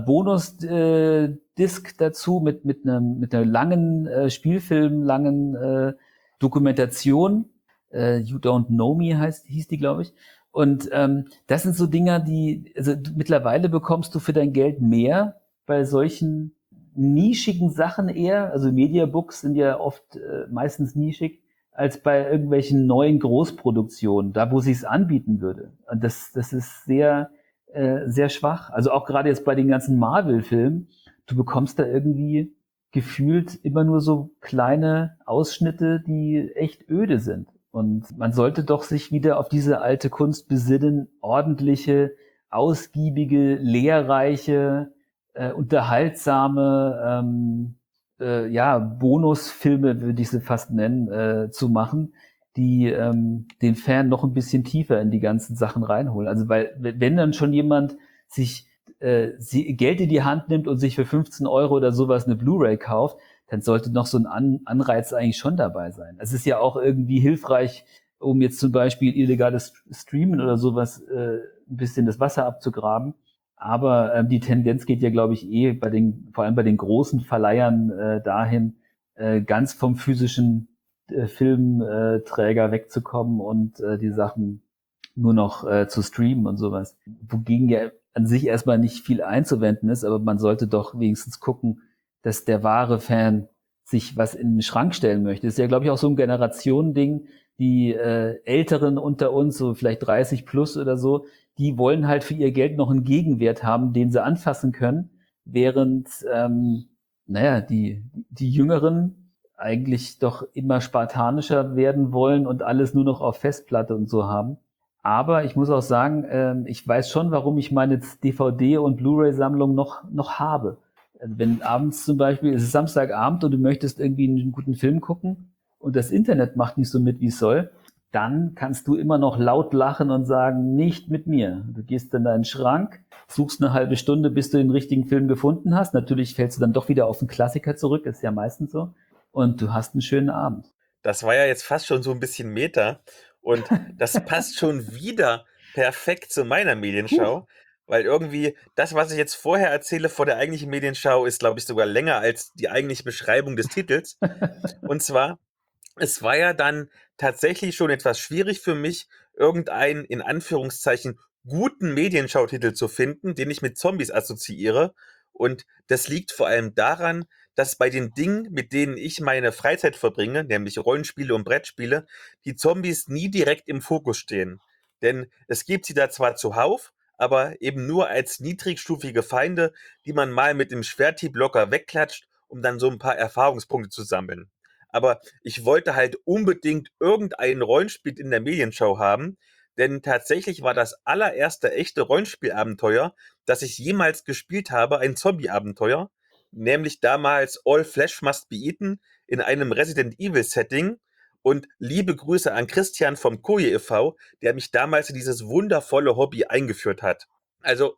Bonus-Disc dazu, mit mit einer mit einer langen äh, Spielfilm, langen äh, Dokumentation. Äh, You Don't Know Me heißt hieß die, glaube ich. Und ähm, das sind so Dinger, die also du, mittlerweile bekommst du für dein Geld mehr bei solchen nischigen Sachen eher. Also Mediabooks sind ja oft äh, meistens nischig als bei irgendwelchen neuen Großproduktionen, da wo sich's anbieten würde. Und das, das ist sehr, äh, sehr schwach. Also auch gerade jetzt bei den ganzen Marvel-Filmen, du bekommst da irgendwie gefühlt immer nur so kleine Ausschnitte, die echt öde sind. Und man sollte doch sich wieder auf diese alte Kunst besinnen, ordentliche, ausgiebige, lehrreiche, äh, unterhaltsame, ähm, äh, ja, Bonusfilme, würde ich sie fast nennen, äh, zu machen, die ähm, den Fan noch ein bisschen tiefer in die ganzen Sachen reinholen. Also weil, wenn dann schon jemand sich äh, sie, Geld in die Hand nimmt und sich für fünfzehn Euro oder sowas eine Blu-ray kauft, dann sollte noch so ein An- Anreiz eigentlich schon dabei sein. Es ist ja auch irgendwie hilfreich, um jetzt zum Beispiel illegales Streamen oder sowas äh, ein bisschen das Wasser abzugraben. Aber ähm, die Tendenz geht ja, glaube ich, eh bei den, vor allem bei den großen Verleihern äh, dahin, äh, ganz vom physischen äh, Filmträger wegzukommen und äh, die Sachen nur noch äh, zu streamen und sowas. Wogegen ja an sich erstmal nicht viel einzuwenden ist, aber man sollte doch wenigstens gucken, dass der wahre Fan sich was in den Schrank stellen möchte. Das ist ja, glaube ich, auch so ein Generationending. Die äh, Älteren unter uns, so vielleicht dreißig plus oder so, die wollen halt für ihr Geld noch einen Gegenwert haben, den sie anfassen können, während, ähm, naja, die, die Jüngeren eigentlich doch immer spartanischer werden wollen und alles nur noch auf Festplatte und so haben. Aber ich muss auch sagen, ähm, ich weiß schon, warum ich meine D V D- und Blu-ray-Sammlung noch, noch habe. Also wenn abends zum Beispiel, es ist Samstagabend und du möchtest irgendwie einen guten Film gucken und das Internet macht nicht so mit, wie es soll, dann kannst du immer noch laut lachen und sagen, nicht mit mir. Du gehst in deinen Schrank, suchst eine halbe Stunde, bis du den richtigen Film gefunden hast. Natürlich fällst du dann doch wieder auf den Klassiker zurück, ist ja meistens so. Und du hast einen schönen Abend. Das war ja jetzt fast schon so ein bisschen Meta und das passt schon wieder perfekt zu meiner Medienschau, weil irgendwie das, was ich jetzt vorher erzähle vor der eigentlichen Medienschau, ist, glaube ich, sogar länger als die eigentliche Beschreibung des Titels. Und zwar, es war ja dann tatsächlich schon etwas schwierig für mich, irgendeinen, in Anführungszeichen, guten Medienschautitel zu finden, den ich mit Zombies assoziiere. Und das liegt vor allem daran, dass bei den Dingen, mit denen ich meine Freizeit verbringe, nämlich Rollenspiele und Brettspiele, die Zombies nie direkt im Fokus stehen. Denn es gibt sie da zwar zuhauf, aber eben nur als niedrigstufige Feinde, die man mal mit dem Schwerthieb locker wegklatscht, um dann so ein paar Erfahrungspunkte zu sammeln. Aber ich wollte halt unbedingt irgendein Rollenspiel in der Medienschau haben, denn tatsächlich war das allererste echte Rollenspielabenteuer, das ich jemals gespielt habe, ein Zombie-Abenteuer, nämlich damals All Flesh Must Be Eaten in einem Resident Evil Setting. Und liebe Grüße an Christian vom Koje e V, der mich damals in dieses wundervolle Hobby eingeführt hat. Also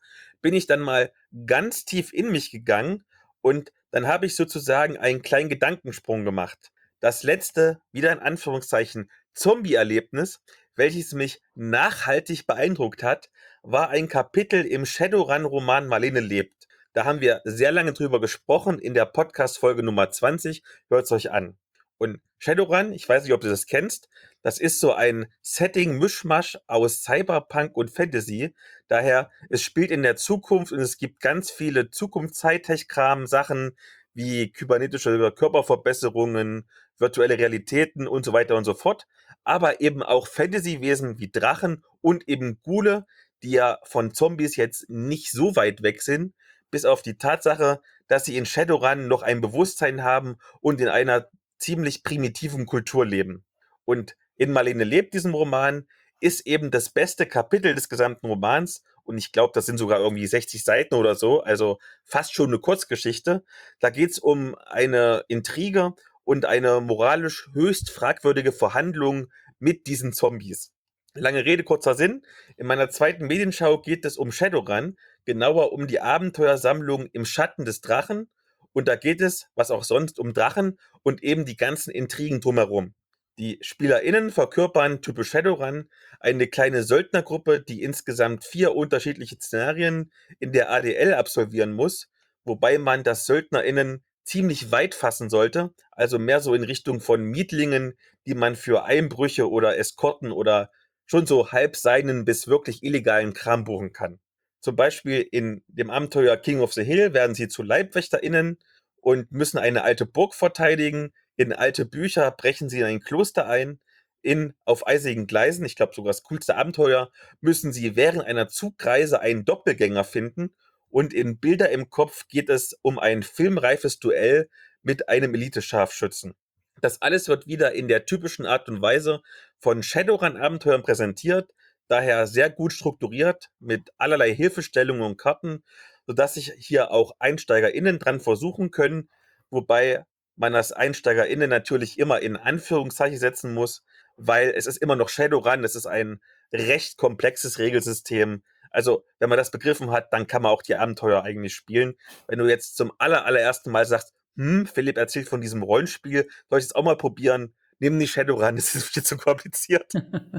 bin ich dann mal ganz tief in mich gegangen und dann habe ich sozusagen einen kleinen Gedankensprung gemacht. Das letzte, wieder in Anführungszeichen, Zombie-Erlebnis, welches mich nachhaltig beeindruckt hat, war ein Kapitel im Shadowrun-Roman Marlene lebt. Da haben wir sehr lange drüber gesprochen in der Podcast-Folge Nummer zwanzig. Hört es euch an. Und Shadowrun, ich weiß nicht, ob du das kennst, das ist so ein Setting-Mischmasch aus Cyberpunk und Fantasy. Daher, es spielt in der Zukunft und es gibt ganz viele Zukunfts-Hightech-Kram, Sachen wie kybernetische Körperverbesserungen, virtuelle Realitäten und so weiter und so fort. Aber eben auch Fantasy-Wesen wie Drachen und eben Ghule, die ja von Zombies jetzt nicht so weit weg sind, bis auf die Tatsache, dass sie in Shadowrun noch ein Bewusstsein haben und in einer ziemlich primitiven Kultur leben. Und in Marlene lebt, diesem Roman, ist eben das beste Kapitel des gesamten Romans, und ich glaube, das sind sogar irgendwie sechzig Seiten oder so, also fast schon eine Kurzgeschichte. Da geht es um eine Intrige und eine moralisch höchst fragwürdige Verhandlung mit diesen Zombies. Lange Rede, kurzer Sinn. In meiner zweiten Medienschau geht es um Shadowrun, genauer um die Abenteuersammlung im Schatten des Drachen. Und da geht es, was auch sonst, um Drachen und eben die ganzen Intrigen drumherum. Die SpielerInnen verkörpern typisch Shadowrun eine kleine Söldnergruppe, die insgesamt vier unterschiedliche Szenarien in der A D L absolvieren muss, wobei man das SöldnerInnen ziemlich weit fassen sollte, also mehr so in Richtung von Mietlingen, die man für Einbrüche oder Eskorten oder schon so halb seinen bis wirklich illegalen Kram buchen kann. Zum Beispiel in dem Abenteuer King of the Hill werden sie zu LeibwächterInnen und müssen eine alte Burg verteidigen. In alte Bücher brechen sie in ein Kloster ein. In Auf eisigen Gleisen, ich glaube sogar das coolste Abenteuer, müssen sie während einer Zugreise einen Doppelgänger finden. Und in Bilder im Kopf geht es um ein filmreifes Duell mit einem Elite-Scharfschützen. Das alles wird wieder in der typischen Art und Weise von Shadowrun-Abenteuern präsentiert, daher sehr gut strukturiert mit allerlei Hilfestellungen und Karten, sodass sich hier auch EinsteigerInnen dran versuchen können, wobei man das EinsteigerInnen natürlich immer in Anführungszeichen setzen muss, weil es ist immer noch Shadowrun, es ist ein recht komplexes Regelsystem. Also, wenn man das begriffen hat, dann kann man auch die Abenteuer eigentlich spielen. Wenn du jetzt zum aller, allerersten Mal sagst, hm, Philipp erzählt von diesem Rollenspiel, soll ich es auch mal probieren? Nimm nicht Shadowrun, das ist viel zu kompliziert.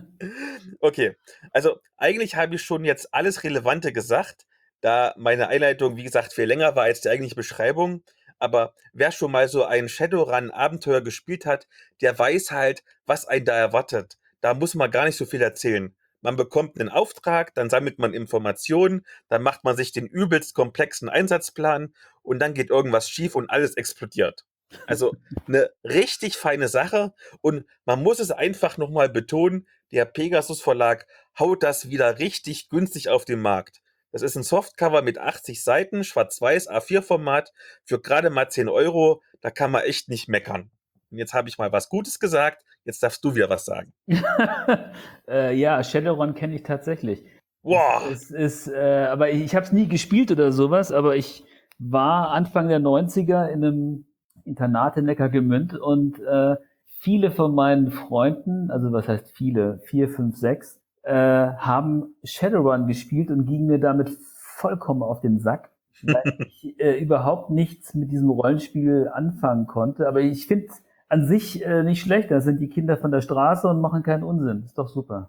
Okay, also eigentlich habe ich schon jetzt alles Relevante gesagt, da meine Einleitung, wie gesagt, viel länger war als die eigentliche Beschreibung. Aber wer schon mal so ein Shadowrun-Abenteuer gespielt hat, der weiß halt, was einen da erwartet. Da muss man gar nicht so viel erzählen. Man bekommt einen Auftrag, dann sammelt man Informationen, dann macht man sich den übelst komplexen Einsatzplan und dann geht irgendwas schief und alles explodiert. Also eine richtig feine Sache, und man muss es einfach nochmal betonen, der Pegasus Verlag haut das wieder richtig günstig auf den Markt. Das ist ein Softcover mit achtzig Seiten, schwarz-weiß, A vier Format, für gerade mal zehn Euro. Da kann man echt nicht meckern. Und jetzt habe ich mal was Gutes gesagt, jetzt darfst du wieder was sagen. äh, ja, Shadowrun kenne ich tatsächlich. Wow. Es, es ist, äh, aber ich, ich habe es nie gespielt oder sowas, aber ich war Anfang der neunziger in einem Internat in Neckargemünd und äh, viele von meinen Freunden, also was heißt viele, vier, fünf, sechs, äh, haben Shadowrun gespielt und gingen mir damit vollkommen auf den Sack, weil ich äh, überhaupt nichts mit diesem Rollenspiel anfangen konnte. Aber ich finde es an sich äh, nicht schlecht. Da sind die Kinder von der Straße und machen keinen Unsinn. Ist doch super.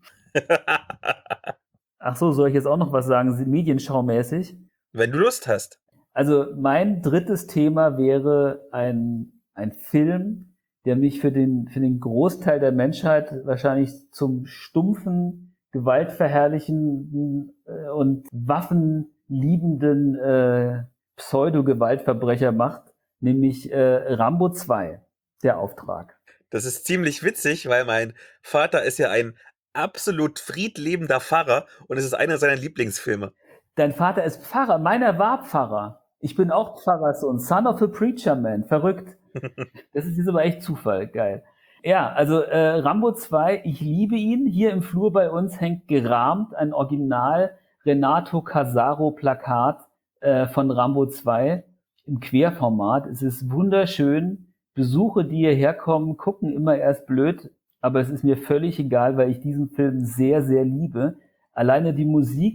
Ach so, soll ich jetzt auch noch was sagen, medienschaumäßig? Wenn du Lust hast. Also mein drittes Thema wäre ein, ein Film, der mich für den, für den Großteil der Menschheit wahrscheinlich zum stumpfen, gewaltverherrlichenden äh, und waffenliebenden äh, Pseudo-Gewaltverbrecher macht, nämlich äh, Rambo zwei, der Auftrag. Das ist ziemlich witzig, weil mein Vater ist ja ein absolut friedliebender Pfarrer und es ist einer seiner Lieblingsfilme. Dein Vater ist Pfarrer, meiner war Pfarrer. Ich bin auch Pfarrerssohn, Son of a Preacher Man, verrückt. Das ist jetzt aber echt Zufall, geil. Ja, also äh, Rambo zwei, ich liebe ihn. Hier im Flur bei uns hängt gerahmt ein Original Renato Casaro Plakat äh, von Rambo zwei im Querformat. Es ist wunderschön. Besuche, die hierher kommen, gucken immer erst blöd, aber es ist mir völlig egal, weil ich diesen Film sehr, sehr liebe. Alleine die Musik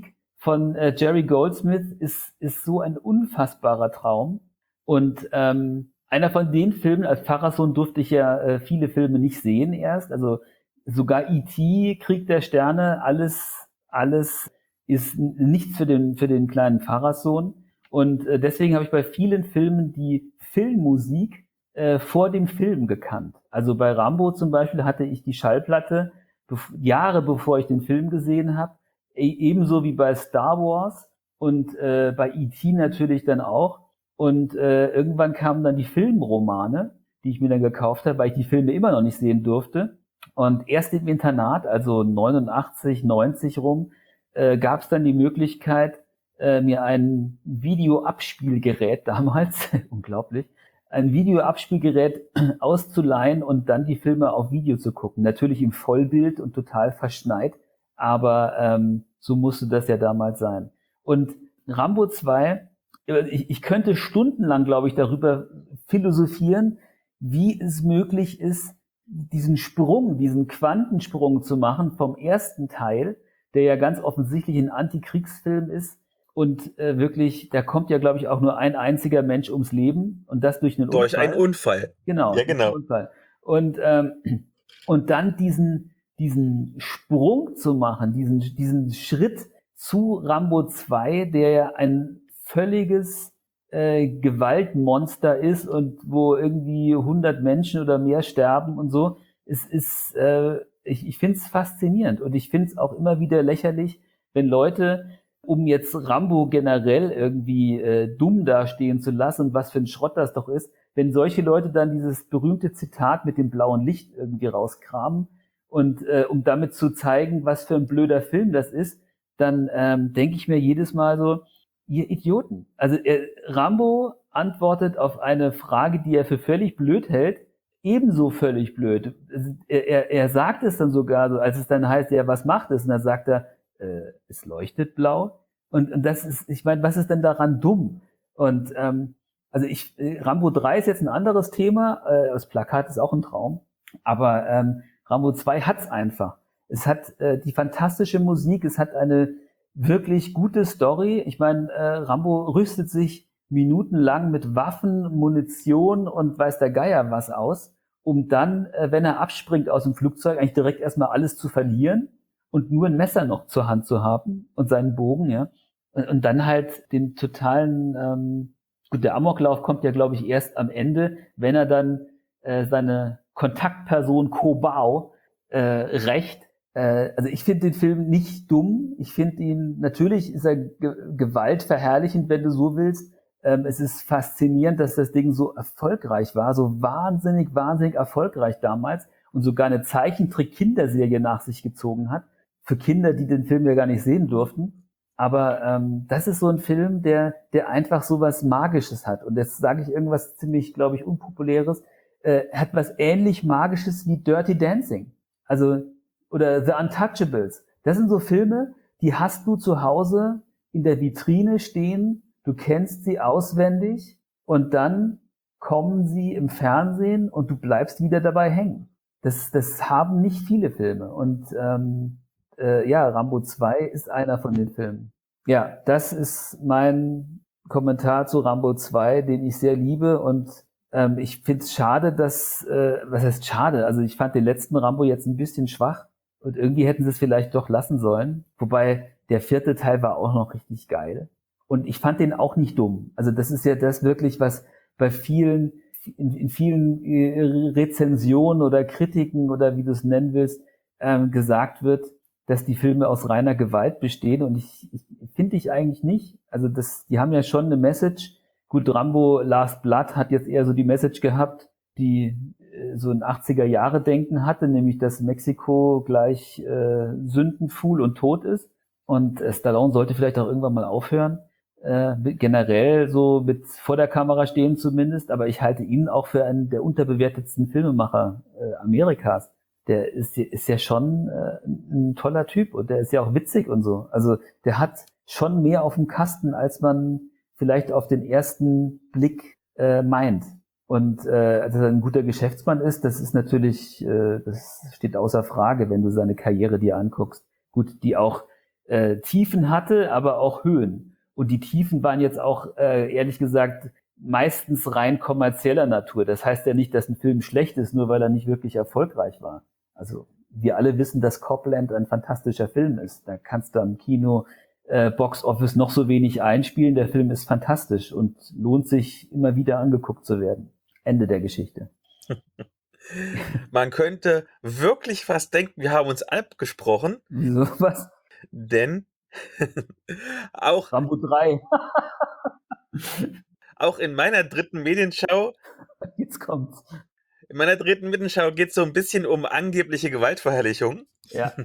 von äh, Jerry Goldsmith ist, ist so ein unfassbarer Traum. Und ähm, einer von den Filmen, als Pfarrerssohn durfte ich ja äh, viele Filme nicht sehen erst. Also sogar E T, Krieg der Sterne, alles, alles ist n- nichts für den, für den kleinen Pfarrerssohn. Und äh, deswegen habe ich bei vielen Filmen die Filmmusik äh, vor dem Film gekannt. Also bei Rambo zum Beispiel hatte ich die Schallplatte bev- Jahre bevor ich den Film gesehen habe. E ebenso wie bei Star Wars und äh, bei E T natürlich dann auch. Und äh, irgendwann kamen dann die Filmromane, die ich mir dann gekauft habe, weil ich die Filme immer noch nicht sehen durfte. Und erst im Internat, also neunundachtzig, neunzig rum, äh, gab es dann die Möglichkeit, äh, mir ein Videoabspielgerät damals, unglaublich, ein Videoabspielgerät auszuleihen und dann die Filme auf Video zu gucken. Natürlich im Vollbild und total verschneit, aber ähm, so musste das ja damals sein. Und Rambo zwei, äh, ich, ich könnte stundenlang, glaube ich, darüber philosophieren, wie es möglich ist, diesen Sprung, diesen Quantensprung zu machen vom ersten Teil, der ja ganz offensichtlich ein Antikriegsfilm ist und äh, wirklich, da kommt ja, glaube ich, auch nur ein einziger Mensch ums Leben und das durch einen Durch einen Unfall. Unfall. Genau, Ja, durch einen genau. Unfall. Und, ähm, und dann diesen, diesen Sprung zu machen, diesen, diesen Schritt zu Rambo zwei, der ja ein völliges äh, Gewaltmonster ist und wo irgendwie hundert Menschen oder mehr sterben und so. Es ist, äh, ich, ich finde es faszinierend und ich finde es auch immer wieder lächerlich, wenn Leute, um jetzt Rambo generell irgendwie äh, dumm dastehen zu lassen und was für ein Schrott das doch ist, wenn solche Leute dann dieses berühmte Zitat mit dem blauen Licht irgendwie rauskramen und äh, um damit zu zeigen, was für ein blöder Film das ist, dann ähm, denke ich mir jedes Mal so, ihr Idioten. Also er, Rambo antwortet auf eine Frage, die er für völlig blöd hält, ebenso völlig blöd. Er, er, er sagt es dann sogar so, als es dann heißt, ja, was macht es? Und dann sagt er, äh, es leuchtet blau. Und, und das ist, ich meine, was ist denn daran dumm? Und ähm, also ich, Rambo drei ist jetzt ein anderes Thema, äh, das Plakat ist auch ein Traum, aber ähm, Rambo zwei hat's einfach. Es hat äh, die fantastische Musik, es hat eine wirklich gute Story. Ich meine, äh, Rambo rüstet sich minutenlang mit Waffen, Munition und weiß der Geier was aus, um dann, äh, wenn er abspringt aus dem Flugzeug, eigentlich direkt erstmal alles zu verlieren und nur ein Messer noch zur Hand zu haben und seinen Bogen, ja. Und, und dann halt den totalen, ähm, gut, der Amoklauf kommt ja, glaube ich, erst am Ende, wenn er dann äh, seine Kontaktperson Kobau äh, rächt. Äh, also ich finde den Film nicht dumm. Ich finde ihn, natürlich ist er ge gewaltverherrlichend, wenn du so willst. Ähm, es ist faszinierend, dass das Ding so erfolgreich war, so wahnsinnig, wahnsinnig erfolgreich damals und sogar eine Zeichentrick-Kinderserie nach sich gezogen hat. Für Kinder, die den Film ja gar nicht sehen durften. Aber ähm, das ist so ein Film, der, der einfach so was Magisches hat. Und jetzt sage ich irgendwas ziemlich, glaube ich, Unpopuläres. Äh, hat was ähnlich Magisches wie Dirty Dancing. Also, oder The Untouchables. Das sind so Filme, die hast du zu Hause in der Vitrine stehen, du kennst sie auswendig und dann kommen sie im Fernsehen und du bleibst wieder dabei hängen. Das, das haben nicht viele Filme. Und ähm, äh, ja, Rambo zwei ist einer von den Filmen. Ja, das ist mein Kommentar zu Rambo zwei, den ich sehr liebe. Und ähm, ich finde es schade, dass, äh, was heißt schade? Also ich fand den letzten Rambo jetzt ein bisschen schwach. Und irgendwie hätten sie es vielleicht doch lassen sollen. Wobei der vierte Teil war auch noch richtig geil. Und ich fand den auch nicht dumm. Also das ist ja das wirklich, was bei vielen, in, in vielen äh, Rezensionen oder Kritiken oder wie du es nennen willst, ähm, gesagt wird, dass die Filme aus reiner Gewalt bestehen. Und ich, ich finde ich eigentlich nicht. Also das, die haben ja schon eine Message. Gut, Rambo Last Blood hat jetzt eher so die Message gehabt, die äh, so ein achtziger-Jahre-Denken hatte, nämlich dass Mexiko gleich äh, Sündenfuhl und tot ist. Und äh, Stallone sollte vielleicht auch irgendwann mal aufhören, äh, generell so mit vor der Kamera stehen zumindest. Aber ich halte ihn auch für einen der unterbewertetsten Filmemacher äh, Amerikas. Der ist, ist ja schon äh, ein toller Typ und der ist ja auch witzig und so. Also der hat schon mehr auf dem Kasten, als man vielleicht auf den ersten Blick äh, meint. Und äh, dass er ein guter Geschäftsmann ist, das ist natürlich, äh, das steht außer Frage, wenn du seine Karriere dir anguckst. Gut, die auch äh, Tiefen hatte, aber auch Höhen. Und die Tiefen waren jetzt auch, äh, ehrlich gesagt, meistens rein kommerzieller Natur. Das heißt ja nicht, dass ein Film schlecht ist, nur weil er nicht wirklich erfolgreich war. Also wir alle wissen, dass Copland ein fantastischer Film ist. Da kannst du am Kino äh, Box Office noch so wenig einspielen. Der Film ist fantastisch und lohnt sich immer wieder angeguckt zu werden. Ende der Geschichte. Man könnte wirklich fast denken, wir haben uns abgesprochen, Wieso was? denn auch, Rambo drei. auch in meiner dritten Medienschau, Jetzt kommt's. in meiner dritten Medienschau geht es so ein bisschen um angebliche Gewaltverherrlichung. Ja,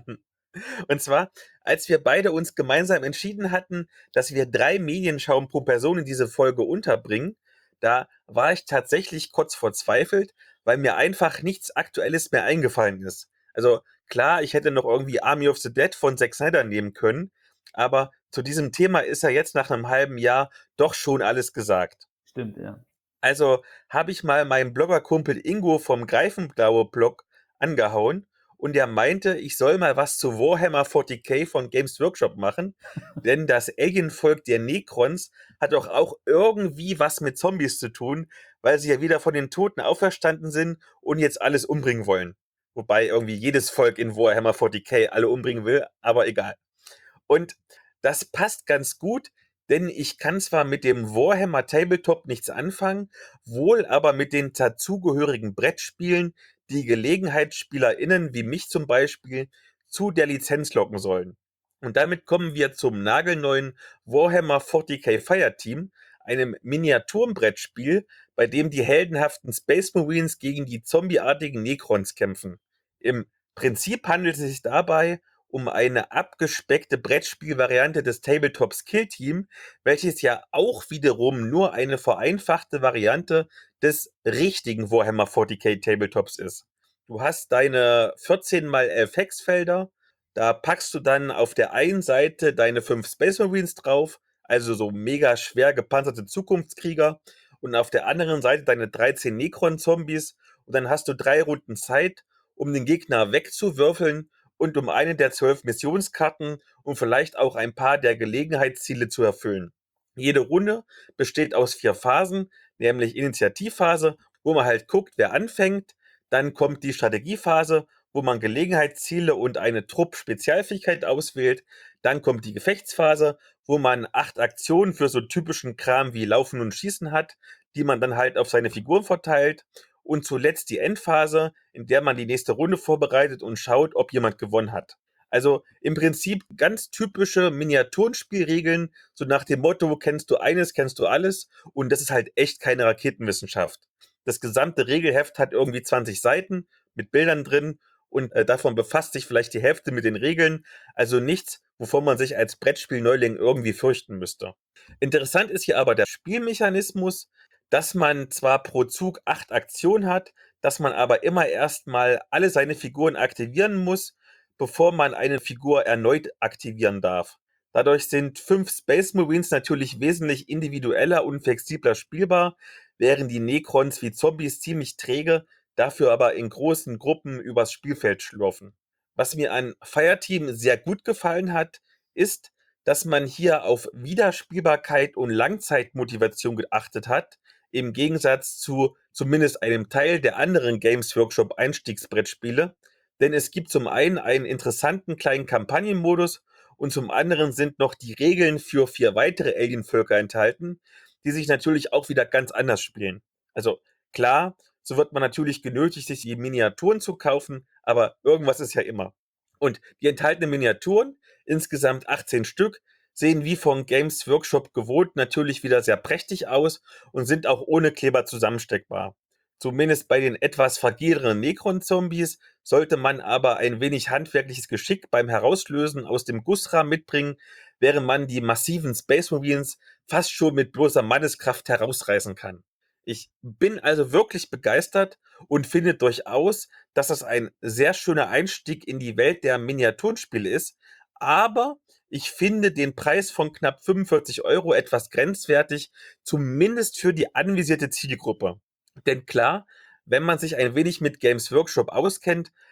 Und zwar, als wir beide uns gemeinsam entschieden hatten, dass wir drei Medienschauen pro Person in diese Folge unterbringen, da war ich tatsächlich kurz verzweifelt, weil mir einfach nichts Aktuelles mehr eingefallen ist. Also klar, ich hätte noch irgendwie Army of the Dead von Zack Snyder nehmen können, aber zu diesem Thema ist ja jetzt nach einem halben Jahr doch schon alles gesagt. stimmt, ja. Also habe ich mal meinen Bloggerkumpel Ingo vom Greifenblaue Blog angehauen und der meinte, ich soll mal was zu Warhammer vierzig K von Games Workshop machen, denn das Alienvolk der Necrons hat doch auch irgendwie was mit Zombies zu tun, weil sie ja wieder von den Toten auferstanden sind und jetzt alles umbringen wollen. Wobei irgendwie jedes Volk in Warhammer vierzig K alle umbringen will, aber egal. Und das passt ganz gut, denn ich kann zwar mit dem Warhammer Tabletop nichts anfangen, wohl aber mit den dazugehörigen Brettspielen, die GelegenheitsspielerInnen wie mich zum Beispiel zu der Lizenz locken sollen. Und damit kommen wir zum nagelneuen Warhammer vierzig K Fireteam, einem Miniaturenbrettspiel, bei dem die heldenhaften Space Marines gegen die zombieartigen Necrons kämpfen. Im Prinzip handelt es sich dabei um eine abgespeckte Brettspielvariante des Tabletops Kill Team, welches ja auch wiederum nur eine vereinfachte Variante des richtigen Warhammer vierzig K Tabletops ist. Du hast deine vierzehn mal elf Hexfelder, da packst du dann auf der einen Seite deine fünf Space Marines drauf, also so mega schwer gepanzerte Zukunftskrieger, und auf der anderen Seite deine dreizehn Necron-Zombies, und dann hast du drei Runden Zeit, um den Gegner wegzuwürfeln und um eine der zwölf Missionskarten und vielleicht auch ein paar der Gelegenheitsziele zu erfüllen. Jede Runde besteht aus vier Phasen, nämlich Initiativphase, wo man halt guckt, wer anfängt. Dann kommt die Strategiephase, wo man Gelegenheitsziele und eine Trupp-Spezialfähigkeit auswählt. Dann kommt die Gefechtsphase, wo man acht Aktionen für so typischen Kram wie Laufen und Schießen hat, die man dann halt auf seine Figuren verteilt. Und zuletzt die Endphase, in der man die nächste Runde vorbereitet und schaut, ob jemand gewonnen hat. Also im Prinzip ganz typische Miniaturenspielregeln, so nach dem Motto, kennst du eines, kennst du alles. Und das ist halt echt keine Raketenwissenschaft. Das gesamte Regelheft hat irgendwie zwanzig Seiten mit Bildern drin und äh, davon befasst sich vielleicht die Hälfte mit den Regeln. Also nichts, wovon man sich als Brettspielneuling irgendwie fürchten müsste. Interessant ist hier aber der Spielmechanismus, dass man zwar pro Zug acht Aktionen hat, dass man aber immer erstmal alle seine Figuren aktivieren muss, bevor man eine Figur erneut aktivieren darf. Dadurch sind fünf Space Marines natürlich wesentlich individueller und flexibler spielbar, während die Necrons wie Zombies ziemlich träge, dafür aber in großen Gruppen übers Spielfeld schlurfen. Was mir an Fireteam sehr gut gefallen hat, ist, dass man hier auf Wiederspielbarkeit und Langzeitmotivation geachtet hat, im Gegensatz zu zumindest einem Teil der anderen Games Workshop Einstiegsbrettspiele, denn es gibt zum einen einen interessanten kleinen Kampagnenmodus und zum anderen sind noch die Regeln für vier weitere Alienvölker enthalten, die sich natürlich auch wieder ganz anders spielen. Also klar, so wird man natürlich genötigt, sich die Miniaturen zu kaufen, aber irgendwas ist ja immer. Und die enthaltenen Miniaturen, insgesamt achtzehn Stück, sehen wie von Games Workshop gewohnt natürlich wieder sehr prächtig aus und sind auch ohne Kleber zusammensteckbar. Zumindest bei den etwas fragileren Necron-Zombies sollte man aber ein wenig handwerkliches Geschick beim Herauslösen aus dem Gussrahmen mitbringen, während man die massiven Space Marines fast schon mit bloßer Manneskraft herausreißen kann. Ich bin also wirklich begeistert und finde durchaus, dass das ein sehr schöner Einstieg in die Welt der Miniaturenspiele ist, aber ich finde den Preis von knapp fünfundvierzig Euro etwas grenzwertig, zumindest für die anvisierte Zielgruppe. Denn klar, wenn man sich ein wenig mit Games Workshop auskennt,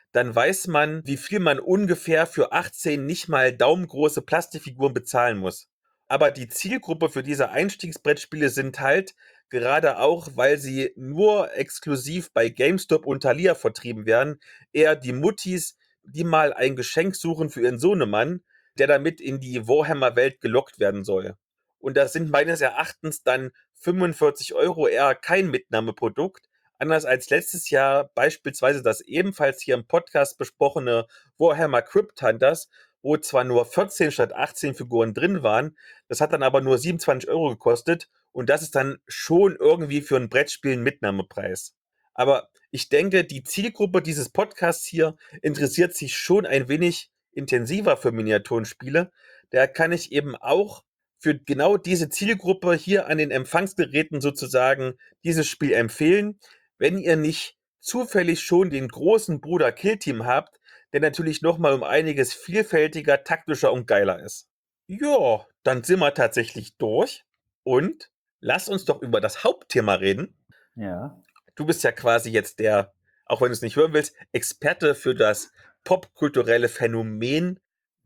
dann weiß man, wie viel man ungefähr für achtzehn nicht mal daumengroße Plastikfiguren bezahlen muss. Aber die Zielgruppe für diese Einstiegsbrettspiele sind halt, gerade auch, weil sie nur exklusiv bei GameStop und Thalia vertrieben werden, eher die Muttis, die mal ein Geschenk suchen für ihren Sohnemann, der damit in die Warhammer-Welt gelockt werden soll. Und das sind meines Erachtens dann fünfundvierzig Euro eher kein Mitnahmeprodukt, anders als letztes Jahr beispielsweise das ebenfalls hier im Podcast besprochene Warhammer Crypt Hunters, wo zwar nur vierzehn statt achtzehn Figuren drin waren, das hat dann aber nur siebenundzwanzig Euro gekostet und das ist dann schon irgendwie für ein Brettspiel ein Mitnahmepreis. Aber ich denke, die Zielgruppe dieses Podcasts hier interessiert sich schon ein wenig intensiver für Miniaturenspiele. Da kann ich eben auch für genau diese Zielgruppe hier an den Empfangsgeräten sozusagen dieses Spiel empfehlen, wenn ihr nicht zufällig schon den großen Bruder Kill Team habt, der natürlich nochmal um einiges vielfältiger, taktischer und geiler ist. Ja, dann sind wir tatsächlich durch und lass uns doch über das Hauptthema reden. Ja. Du bist ja quasi jetzt der, auch wenn du es nicht hören willst, Experte für das popkulturelle Phänomen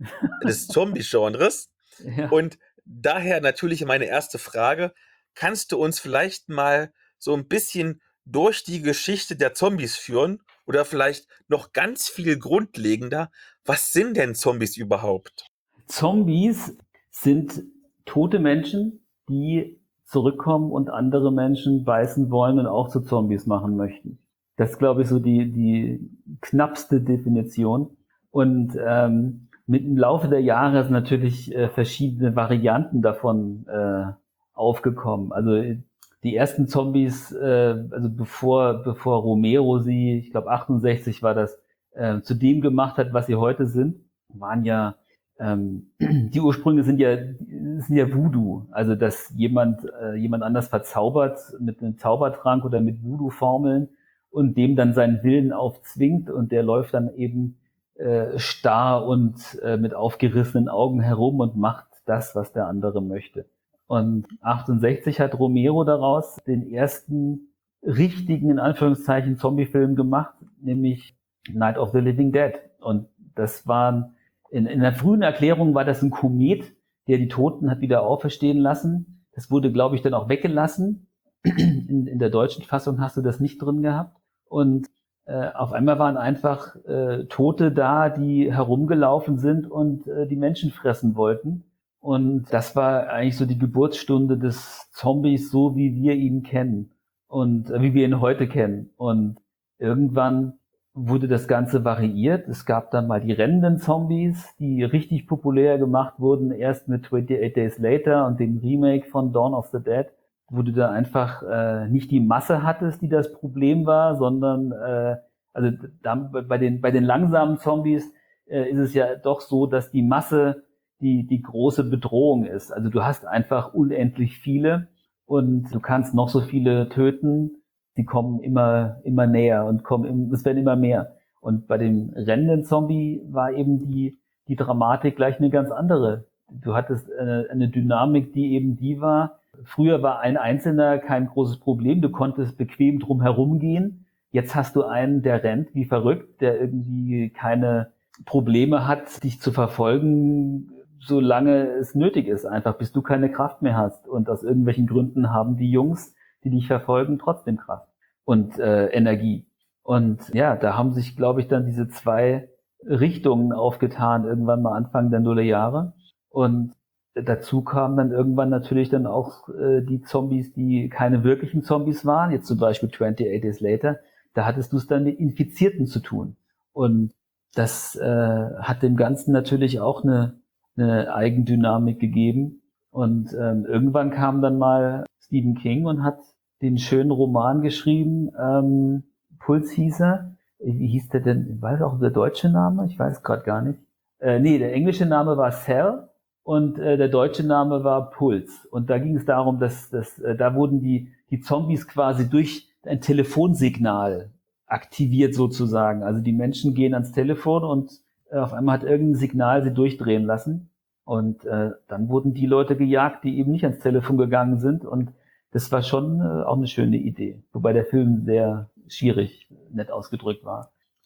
des Zombie-Genres. Ja. Und daher natürlich meine erste Frage, kannst du uns vielleicht mal so ein bisschen durch die Geschichte der Zombies führen oder vielleicht noch ganz viel grundlegender, was sind denn Zombies überhaupt? Zombies sind tote Menschen, die zurückkommen und andere Menschen beißen wollen und auch zu Zombies machen möchten. Das ist, glaube ich, so die, die knappste Definition. Und ähm, mit dem Laufe der Jahre sind natürlich äh, verschiedene Varianten davon äh, aufgekommen. Also die ersten Zombies, äh, also bevor bevor Romero sie, ich glaube achtundsechzig war das, äh, zu dem gemacht hat, was sie heute sind, waren ja ähm, die Ursprünge sind ja sind ja Voodoo, also dass jemand äh, jemand anders verzaubert mit einem Zaubertrank oder mit Voodoo-Formeln und dem dann seinen Willen aufzwingt und der läuft dann eben äh, starr und äh, mit aufgerissenen Augen herum und macht das, was der andere möchte. Und achtundsechzig hat Romero daraus den ersten richtigen, in Anführungszeichen, Zombie-Film gemacht, nämlich Night of the Living Dead. Und das war, in, in der frühen Erklärung war das ein Komet, der die Toten hat wieder auferstehen lassen. Das wurde, glaube ich, dann auch weggelassen. In, in der deutschen Fassung hast du das nicht drin gehabt. Und äh, auf einmal waren einfach äh, Tote da, die herumgelaufen sind und äh, die Menschen fressen wollten. Und das war eigentlich so die Geburtsstunde des Zombies, so wie wir ihn kennen und äh, wie wir ihn heute kennen. Und irgendwann wurde das Ganze variiert. Es gab dann mal die rennenden Zombies, die richtig populär gemacht wurden, erst mit twenty-eight Days Later und dem Remake von Dawn of the Dead, wo du da einfach äh, nicht die Masse hattest, die das Problem war, sondern äh, also da, bei den bei den langsamen Zombies äh, ist es ja doch so, dass die Masse die die große Bedrohung ist. Also du hast einfach unendlich viele und du kannst noch so viele töten, die kommen immer immer näher und kommen, es werden immer mehr. Und bei dem rennenden Zombie war eben die die Dramatik gleich eine ganz andere. Du hattest eine, eine Dynamik, die eben die war. Früher war ein Einzelner kein großes Problem, du konntest bequem drum herum gehen. Jetzt hast du einen, der rennt wie verrückt, der irgendwie keine Probleme hat, dich zu verfolgen, solange es nötig ist, einfach bis du keine Kraft mehr hast. Und aus irgendwelchen Gründen haben die Jungs, die dich verfolgen, trotzdem Kraft und äh, Energie. Und ja, da haben sich, glaube ich, dann diese zwei Richtungen aufgetan, irgendwann mal Anfang der Nullerjahre. Und dazu kamen dann irgendwann natürlich dann auch äh, die Zombies, die keine wirklichen Zombies waren, jetzt zum Beispiel twenty-eight Days Later. Da hattest du es dann mit Infizierten zu tun. Und das äh, hat dem Ganzen natürlich auch eine eine Eigendynamik gegeben. Und ähm, irgendwann kam dann mal Stephen King und hat den schönen Roman geschrieben, ähm, Puls hieß er. Wie hieß der denn? Weiß auch der deutsche Name? Ich weiß es gerade gar nicht. Äh, nee, der englische Name war Cell und äh, der deutsche Name war Puls. Und da ging es darum, dass, dass äh, da wurden die, die Zombies quasi durch ein Telefonsignal aktiviert sozusagen. Also die Menschen gehen ans Telefon und äh, auf einmal hat irgendein Signal sie durchdrehen lassen. Und äh, dann wurden die Leute gejagt, die eben nicht ans Telefon gegangen sind. Und das war schon äh, auch eine schöne Idee. Wobei der Film sehr schwierig, nett ausgedrückt war.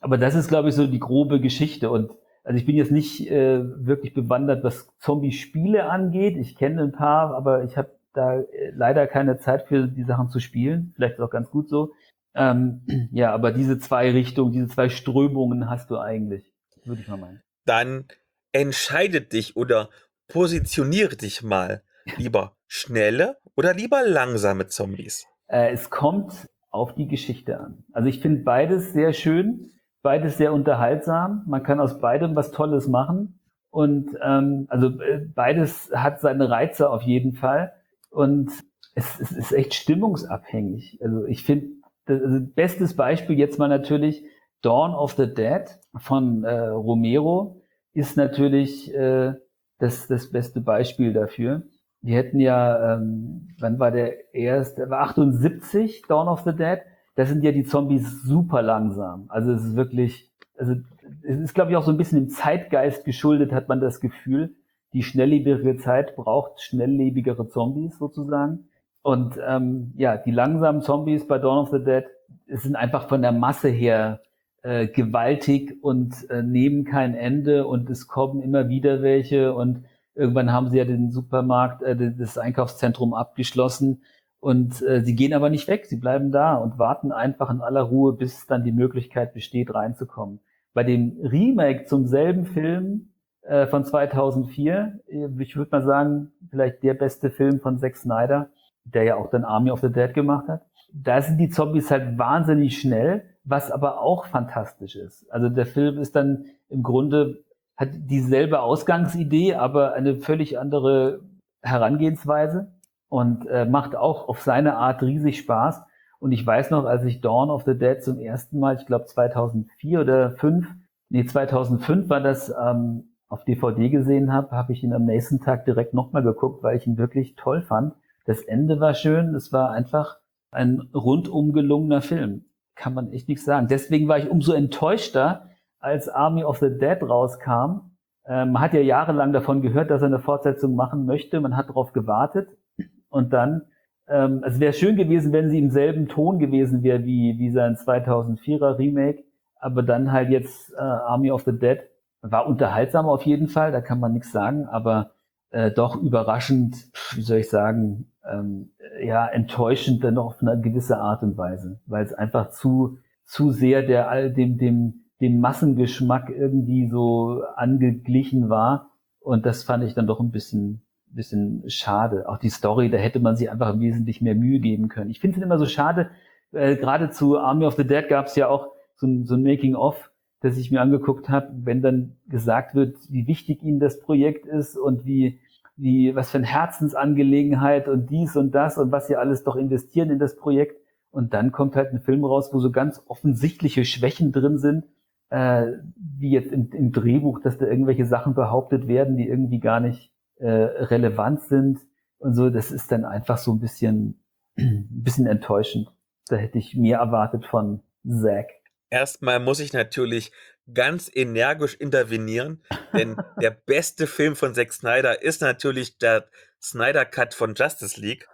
Aber das ist, glaube ich, so die grobe Geschichte. Und also ich bin jetzt nicht äh, wirklich bewandert, was Zombie-Spiele angeht. Ich kenne ein paar, aber ich habe da äh, leider keine Zeit für die Sachen zu spielen. Vielleicht ist auch ganz gut so. Ähm, ja, aber diese zwei Richtungen, diese zwei Strömungen hast du eigentlich, würde ich mal meinen. Dann entscheide dich oder positioniere dich mal. Lieber schnelle oder lieber langsame Zombies? Äh, es kommt auf die Geschichte an. Also ich finde beides sehr schön, beides sehr unterhaltsam. Man kann aus beidem was Tolles machen. Und ähm, also äh, beides hat seine Reize auf jeden Fall. Und es, es ist echt stimmungsabhängig. Also ich finde, das also bestes Beispiel jetzt mal natürlich Dawn of the Dead von äh, Romero ist natürlich äh, das, das beste Beispiel dafür. Die hätten ja, ähm, wann war der erste? War achtundsiebzig, Dawn of the Dead. Da sind ja die Zombies super langsam. Also es ist wirklich, also es ist, glaube ich, auch so ein bisschen im Zeitgeist geschuldet, hat man das Gefühl. Die schnelllebige Zeit braucht schnelllebigere Zombies sozusagen. Und ähm, ja, die langsamen Zombies bei Dawn of the Dead sind einfach von der Masse her äh, gewaltig und äh, nehmen kein Ende und es kommen immer wieder welche und irgendwann haben sie ja den Supermarkt, äh, das Einkaufszentrum abgeschlossen und äh, sie gehen aber nicht weg, sie bleiben da und warten einfach in aller Ruhe, bis dann die Möglichkeit besteht, reinzukommen. Bei dem Remake zum selben Film äh, von zweitausendvier, ich würde mal sagen, vielleicht der beste Film von Zack Snyder, der ja auch dann Army of the Dead gemacht hat, da sind die Zombies halt wahnsinnig schnell, was aber auch fantastisch ist. Also der Film ist dann im Grunde, hat dieselbe Ausgangsidee, aber eine völlig andere Herangehensweise und äh, macht auch auf seine Art riesig Spaß. Und ich weiß noch, als ich Dawn of the Dead zum ersten Mal, ich glaube zweitausendvier oder fünf, nee zweitausendfünf war das, ähm, auf D V D gesehen habe, habe ich ihn am nächsten Tag direkt nochmal geguckt, weil ich ihn wirklich toll fand. Das Ende war schön, es war einfach ein rundum gelungener Film. Kann man echt nichts sagen. Deswegen war ich umso enttäuschter, als Army of the Dead rauskam. Ähm, man hat ja jahrelang davon gehört, dass er eine Fortsetzung machen möchte. Man hat darauf gewartet. Und dann, ähm, es wäre schön gewesen, wenn sie im selben Ton gewesen wäre wie, wie sein zweitausendvierer Remake. Aber dann halt jetzt äh, Army of the Dead war unterhaltsam auf jeden Fall, da kann man nichts sagen, aber äh, doch überraschend, wie soll ich sagen, ähm, ja, enttäuschend dann auf eine gewisse Art und Weise, weil es einfach zu zu sehr der all dem dem dem Massengeschmack irgendwie so angeglichen war und das fand ich dann doch ein bisschen bisschen schade. Auch die Story, da hätte man sich einfach wesentlich mehr Mühe geben können. Ich finde es immer so schade, äh, gerade zu Army of the Dead gab es ja auch so ein, so ein Making-of, das ich mir angeguckt habe, wenn dann gesagt wird, wie wichtig ihnen das Projekt ist und wie wie was für eine Herzensangelegenheit und dies und das und was sie alles doch investieren in das Projekt. Und dann kommt halt ein Film raus, wo so ganz offensichtliche Schwächen drin sind, äh, wie jetzt im, im Drehbuch, dass da irgendwelche Sachen behauptet werden, die irgendwie gar nicht äh, relevant sind und so. Das ist dann einfach so ein bisschen, ein bisschen enttäuschend. Da hätte ich mehr erwartet von Zack. Erstmal muss ich natürlich ganz energisch intervenieren, denn der beste Film von Zack Snyder ist natürlich der Snyder Cut von Justice League.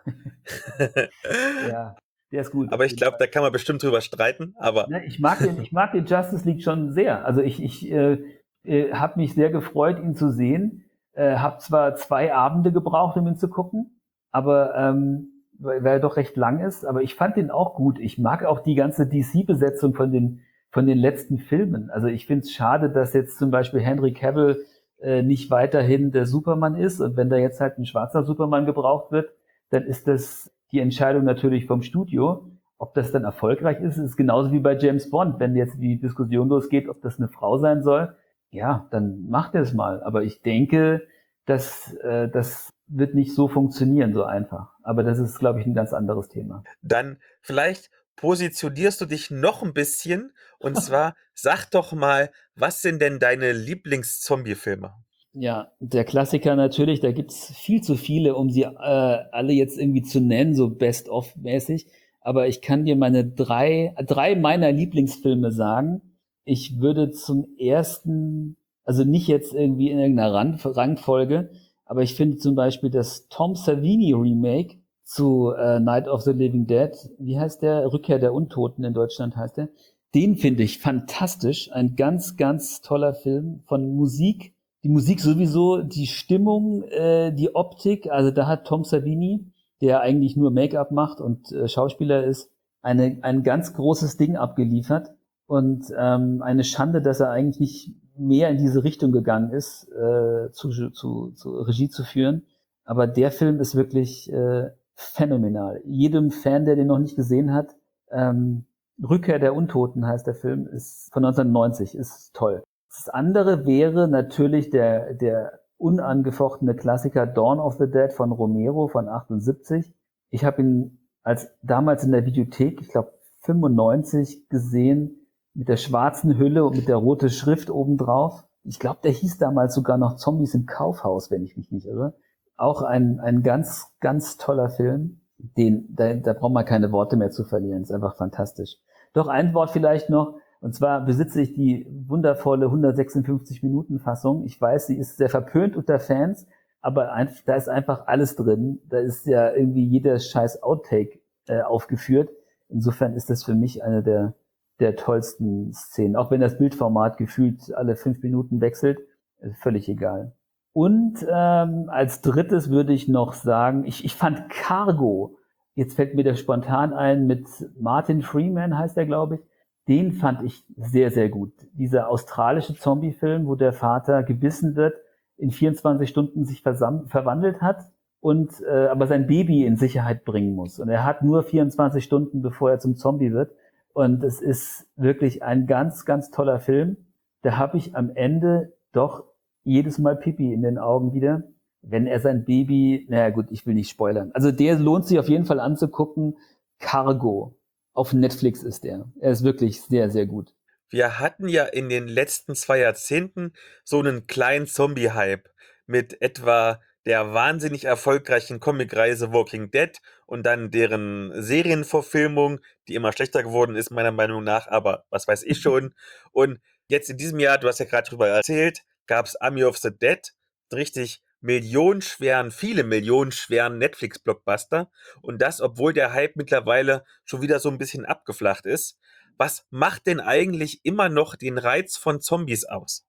Ja, der ist gut. Aber ich glaube, da kann man bestimmt drüber streiten. Aber Ne, ich mag den, ich mag den Justice League schon sehr. Also ich, ich äh, äh, habe mich sehr gefreut, ihn zu sehen. Äh, habe zwar zwei Abende gebraucht, um ihn zu gucken, aber ähm, weil, weil er doch recht lang ist. Aber ich fand den auch gut. Ich mag auch die ganze D C-Besetzung von den von den letzten Filmen. Also ich finde es schade, dass jetzt zum Beispiel Henry Cavill äh, nicht weiterhin der Superman ist. Und wenn da jetzt halt ein schwarzer Superman gebraucht wird, dann ist das die Entscheidung natürlich vom Studio. Ob das dann erfolgreich ist, ist genauso wie bei James Bond. Wenn jetzt die Diskussion losgeht, ob das eine Frau sein soll, ja, dann macht er es mal. Aber ich denke, dass äh, das wird nicht so funktionieren, so einfach. Aber das ist, glaube ich, ein ganz anderes Thema. Dann vielleicht positionierst du dich noch ein bisschen und zwar sag doch mal, was sind denn deine Lieblings-Zombie-Filme? Ja, der Klassiker natürlich, da gibt's viel zu viele, um sie äh, alle jetzt irgendwie zu nennen, so Best-of-mäßig. Aber ich kann dir meine drei, drei meiner Lieblingsfilme sagen. Ich würde zum ersten, also nicht jetzt irgendwie in irgendeiner Rang, Rangfolge, aber ich finde zum Beispiel das Tom Savini Remake zu äh, Night of the Living Dead, wie heißt der? Rückkehr der Untoten in Deutschland heißt der. Den finde ich fantastisch. Ein ganz, ganz toller Film von Musik. Die Musik sowieso, die Stimmung, äh, die Optik. Also da hat Tom Savini, der eigentlich nur Make-up macht und äh, Schauspieler ist, eine, ein ganz großes Ding abgeliefert. Und ähm, eine Schande, dass er eigentlich nicht mehr in diese Richtung gegangen ist, äh, zu, zu, zu Regie zu führen. Aber der Film ist wirklich äh, phänomenal. Jedem Fan, der den noch nicht gesehen hat, ähm, Rückkehr der Untoten heißt der Film, ist von neunzehnhundertneunzig, ist toll. Das andere wäre natürlich der, der unangefochtene Klassiker Dawn of the Dead von Romero von achtundsiebzig. Ich habe ihn als damals in der Videothek, ich glaube fünfundneunzig, gesehen, mit der schwarzen Hülle und mit der roten Schrift obendrauf. Ich glaube, der hieß damals sogar noch Zombies im Kaufhaus, wenn ich mich nicht irre. Auch ein, ein ganz, ganz toller Film. Den, da, da braucht man keine Worte mehr zu verlieren. Ist einfach fantastisch. Doch ein Wort vielleicht noch. Und zwar besitze ich die wundervolle hundertsechsundfünfzig Minuten Fassung. Ich weiß, sie ist sehr verpönt unter Fans, aber ein, da ist einfach alles drin. Da ist ja irgendwie jeder scheiß Outtake äh, aufgeführt. Insofern ist das für mich eine der der tollsten Szenen. Auch wenn das Bildformat gefühlt alle fünf Minuten wechselt, ist völlig egal. Und ähm, als drittes würde ich noch sagen, ich, ich fand Cargo, jetzt fällt mir der spontan ein, mit Martin Freeman heißt er, glaube ich, den fand ich sehr, sehr gut. Dieser australische Zombie-Film, wo der Vater gebissen wird, in vierundzwanzig Stunden sich versam- verwandelt hat und äh, aber sein Baby in Sicherheit bringen muss. Und er hat nur vierundzwanzig Stunden, bevor er zum Zombie wird. Und es ist wirklich ein ganz, ganz toller Film. Da habe ich am Ende doch jedes Mal Pipi in den Augen wieder, wenn er sein Baby, naja gut, ich will nicht spoilern. Also der lohnt sich auf jeden Fall anzugucken. Cargo. Auf Netflix ist der. Er ist wirklich sehr, sehr gut. Wir hatten ja in den letzten zwei Jahrzehnten so einen kleinen Zombie-Hype mit etwa der wahnsinnig erfolgreichen Comicreise Walking Dead und dann deren Serienverfilmung, die immer schlechter geworden ist, meiner Meinung nach, aber was weiß ich schon. Und jetzt in diesem Jahr, du hast ja gerade drüber erzählt, gab es Army of the Dead, richtig millionenschweren, viele millionenschweren Netflix-Blockbuster. Und das, obwohl der Hype mittlerweile schon wieder so ein bisschen abgeflacht ist. Was macht denn eigentlich immer noch den Reiz von Zombies aus?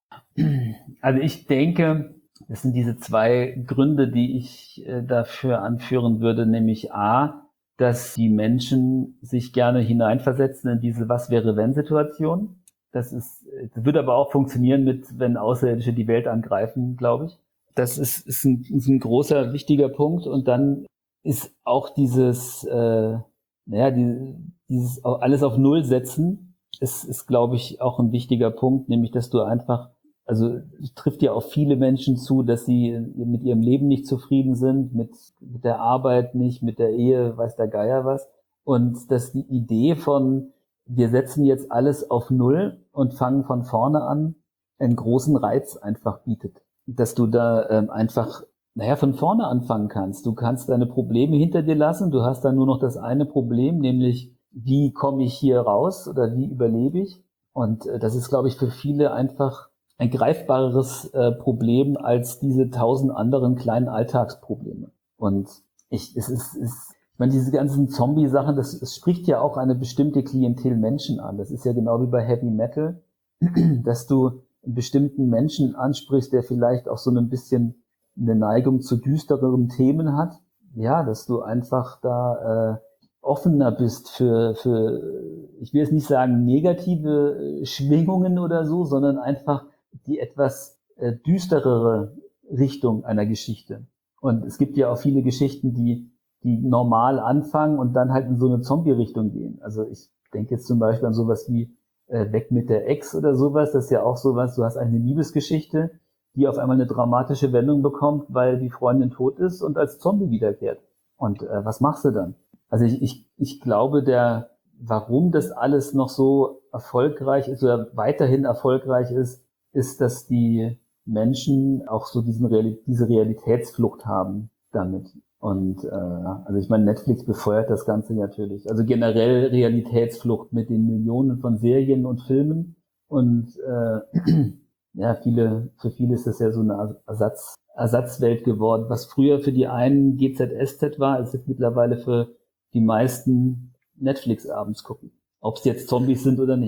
Also ich denke, das sind diese zwei Gründe, die ich äh, dafür anführen würde, nämlich A, dass die Menschen sich gerne hineinversetzen in diese Was-wäre-wenn-Situation. Das ist, das würde aber auch funktionieren mit, wenn Außerirdische die Welt angreifen, glaube ich. Das ist, ist, ein, ist ein großer, wichtiger Punkt. Und dann ist auch dieses, äh, naja, die, dieses alles auf Null setzen, ist, ist, glaube ich, auch ein wichtiger Punkt, nämlich, dass du einfach, also es trifft ja auf viele Menschen zu, dass sie mit ihrem Leben nicht zufrieden sind, mit, mit der Arbeit nicht, mit der Ehe, weiß der Geier was. Und dass die Idee von, wir setzen jetzt alles auf Null und fangen von vorne an, einen großen Reiz einfach bietet. Dass du da ähm, einfach, naja, von vorne anfangen kannst. Du kannst deine Probleme hinter dir lassen. Du hast dann nur noch das eine Problem, nämlich, wie komme ich hier raus oder wie überlebe ich? Und äh, das ist, glaube ich, für viele einfach ein greifbareres äh, Problem als diese tausend anderen kleinen Alltagsprobleme. Und ich, es ist, es, ich meine, diese ganzen Zombie-Sachen, das, das spricht ja auch eine bestimmte Klientel Menschen an. Das ist ja genau wie bei Heavy Metal, dass du einen bestimmten Menschen ansprichst, der vielleicht auch so ein bisschen eine Neigung zu düstereren Themen hat. Ja, dass du einfach da äh, offener bist für, für, ich will jetzt nicht sagen negative Schwingungen oder so, sondern einfach die etwas äh, düsterere Richtung einer Geschichte. Und es gibt ja auch viele Geschichten, die die normal anfangen und dann halt in so eine Zombie-Richtung gehen. Also ich denke jetzt zum Beispiel an sowas wie äh, Weg mit der Ex oder sowas. Das ist ja auch sowas, du hast eine Liebesgeschichte, die auf einmal eine dramatische Wendung bekommt, weil die Freundin tot ist und als Zombie wiederkehrt. Und äh, was machst du dann? Also ich, ich, ich glaube, der, warum das alles noch so erfolgreich ist oder weiterhin erfolgreich ist, ist, dass die Menschen auch so diesen Real- diese Realitätsflucht haben damit. Und äh, also ich meine, Netflix befeuert das Ganze natürlich. Also generell Realitätsflucht mit den Millionen von Serien und Filmen. Und äh, ja, viele, für viele ist das ja so eine Ersatz, Ersatzwelt geworden. Was früher für die einen G Z S Z war, ist jetzt mittlerweile für die meisten Netflix abends gucken. Ob es jetzt Zombies sind oder nicht.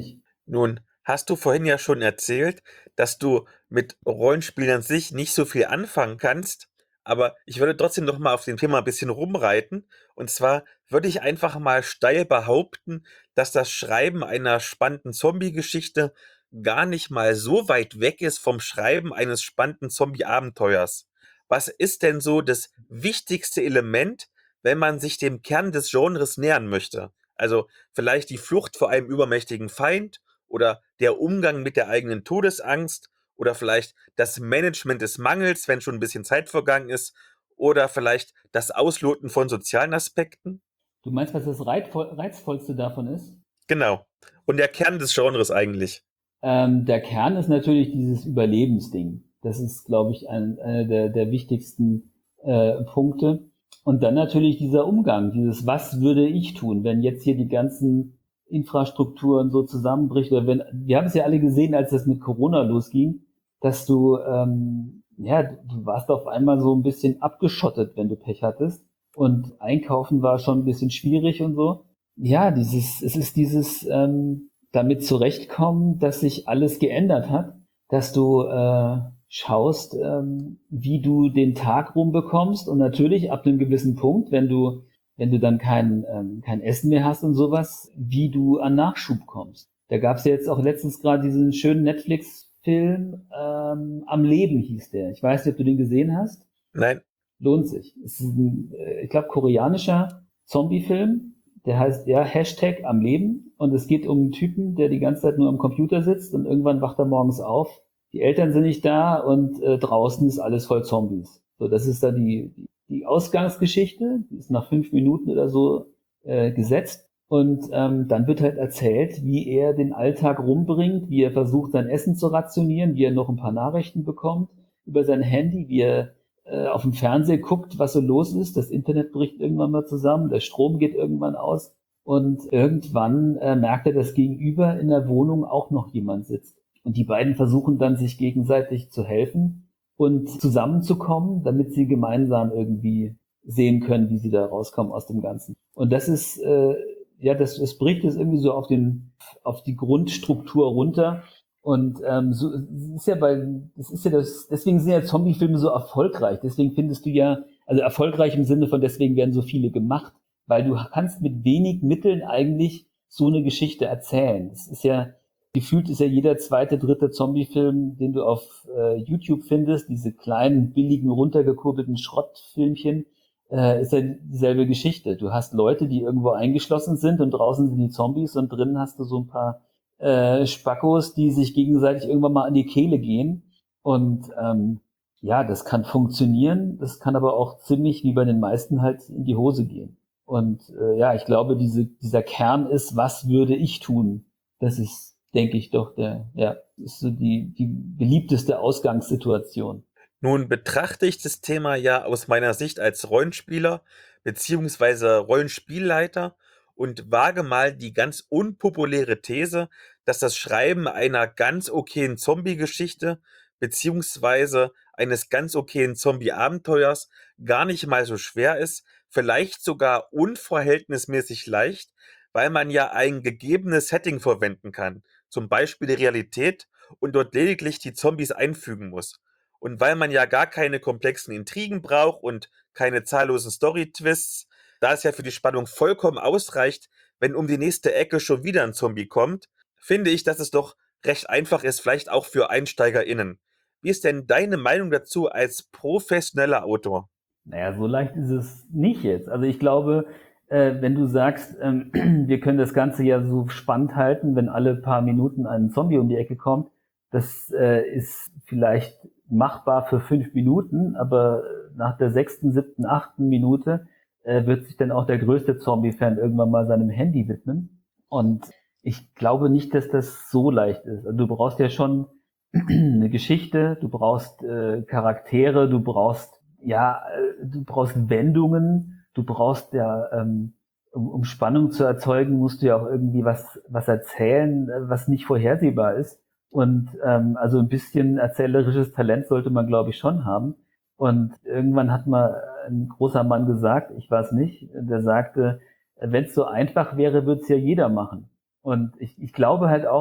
Nun, hast du vorhin ja schon erzählt, dass du mit Rollenspielen an sich nicht so viel anfangen kannst, aber ich würde trotzdem noch mal auf dem Thema ein bisschen rumreiten. Und zwar würde ich einfach mal steil behaupten, dass das Schreiben einer spannenden Zombie-Geschichte gar nicht mal so weit weg ist vom Schreiben eines spannenden Zombie-Abenteuers. Was ist denn so das wichtigste Element, wenn man sich dem Kern des Genres nähern möchte? Also vielleicht die Flucht vor einem übermächtigen Feind oder der Umgang mit der eigenen Todesangst oder vielleicht das Management des Mangels, wenn schon ein bisschen Zeit vergangen ist oder vielleicht das Ausloten von sozialen Aspekten? Du meinst, was das Reizvoll, Reizvollste davon ist? Genau. Und der Kern des Genres eigentlich. Ähm, der Kern ist natürlich dieses Überlebensding. Das ist, glaube ich, ein, einer der, der wichtigsten äh, Punkte. Und dann natürlich dieser Umgang, dieses was würde ich tun, wenn jetzt hier die ganzen Infrastrukturen so zusammenbricht. Oder wenn, wir haben es ja alle gesehen, als das mit Corona losging, dass du, ähm, ja, du warst auf einmal so ein bisschen abgeschottet, wenn du Pech hattest. Und einkaufen war schon ein bisschen schwierig und so. Ja, dieses, es ist dieses, ähm, damit zurechtkommen, dass sich alles geändert hat, dass du äh, schaust, ähm, wie du den Tag rumbekommst und natürlich ab einem gewissen Punkt, wenn du wenn du dann kein ähm, kein Essen mehr hast und sowas, wie du an Nachschub kommst. Da gab es ja jetzt auch letztens gerade diesen schönen Netflix-Film ähm, Am Leben hieß der. Ich weiß nicht, ob du den gesehen hast. Nein, Lohnt sich. Es ist ein, äh, ich glaube, koreanischer Zombie-Film. Der heißt ja Hashtag am Leben und es geht um einen Typen, der die ganze Zeit nur am Computer sitzt und irgendwann wacht er morgens auf. Die Eltern sind nicht da und äh, draußen ist alles voll Zombies. So, das ist dann die, die, die Ausgangsgeschichte. Die ist nach fünf Minuten oder so äh, gesetzt. Und ähm, dann wird halt erzählt, wie er den Alltag rumbringt, wie er versucht, sein Essen zu rationieren, wie er noch ein paar Nachrichten bekommt über sein Handy, wie er äh, auf dem Fernseher guckt, was so los ist. Das Internet bricht irgendwann mal zusammen, der Strom geht irgendwann aus und irgendwann äh, merkt er, dass gegenüber in der Wohnung auch noch jemand sitzt. Und die beiden versuchen dann, sich gegenseitig zu helfen und zusammenzukommen, damit sie gemeinsam irgendwie sehen können, wie sie da rauskommen aus dem Ganzen. Und das ist, äh, ja, das, das bricht es irgendwie so auf den, auf die Grundstruktur runter. Und ähm, so es ist ja bei, das ist ja das, deswegen sind ja Zombie-Filme so erfolgreich. Deswegen findest du ja, also erfolgreich im Sinne von, deswegen werden so viele gemacht, weil du kannst mit wenig Mitteln eigentlich so eine Geschichte erzählen. Es ist ja, gefühlt ist ja jeder zweite, dritte Zombie-Film, den du auf äh, YouTube findest, diese kleinen, billigen, runtergekurbelten Schrottfilmchen, äh, ist ja dieselbe Geschichte. Du hast Leute, die irgendwo eingeschlossen sind und draußen sind die Zombies und drinnen hast du so ein paar äh, Spackos, die sich gegenseitig irgendwann mal an die Kehle gehen. Und ähm, ja, das kann funktionieren, das kann aber auch ziemlich, wie bei den meisten, halt in die Hose gehen. Und äh, ja, ich glaube, diese, dieser Kern ist, was würde ich tun? Das ist, denke ich, doch der, ja, ist so die, die beliebteste Ausgangssituation. nun betrachte ich das Thema ja aus meiner Sicht als Rollenspieler beziehungsweise Rollenspielleiter und wage mal die ganz unpopuläre These, dass das Schreiben einer ganz okayen Zombie-Geschichte beziehungsweise eines ganz okayen Zombie-Abenteuers gar nicht mal so schwer ist, vielleicht sogar unverhältnismäßig leicht, weil man ja ein gegebenes Setting verwenden kann, zum Beispiel die Realität, und dort lediglich die Zombies einfügen muss. Und weil man ja gar keine komplexen Intrigen braucht und keine zahllosen Story-Twists, da es ja für die Spannung vollkommen ausreicht, wenn um die nächste Ecke schon wieder ein Zombie kommt, finde ich, dass es doch recht einfach ist, vielleicht auch für EinsteigerInnen. Wie ist denn deine Meinung dazu als professioneller Autor? Naja, so leicht ist es nicht jetzt. Also ich glaube, äh, wenn du sagst, ähm, wir können das Ganze ja so spannend halten, wenn alle paar Minuten ein Zombie um die Ecke kommt, das äh, ist vielleicht machbar für fünf Minuten, aber nach der sechsten, siebten, achten Minute äh, wird sich dann auch der größte Zombie-Fan irgendwann mal seinem Handy widmen. Und ich glaube nicht, dass das so leicht ist. Also du brauchst ja schon eine Geschichte, du brauchst äh, Charaktere, du brauchst ja, äh, du brauchst Wendungen, du brauchst ja, ähm, um, um Spannung zu erzeugen, musst du ja auch irgendwie was was erzählen, äh, was nicht vorhersehbar ist. Und ähm, also ein bisschen erzählerisches Talent sollte man, glaube ich, schon haben. Und irgendwann hat mal ein großer Mann gesagt, ich weiß nicht, der sagte, wenn es so einfach wäre, würde es ja jeder machen. Und ich, ich glaube halt auch,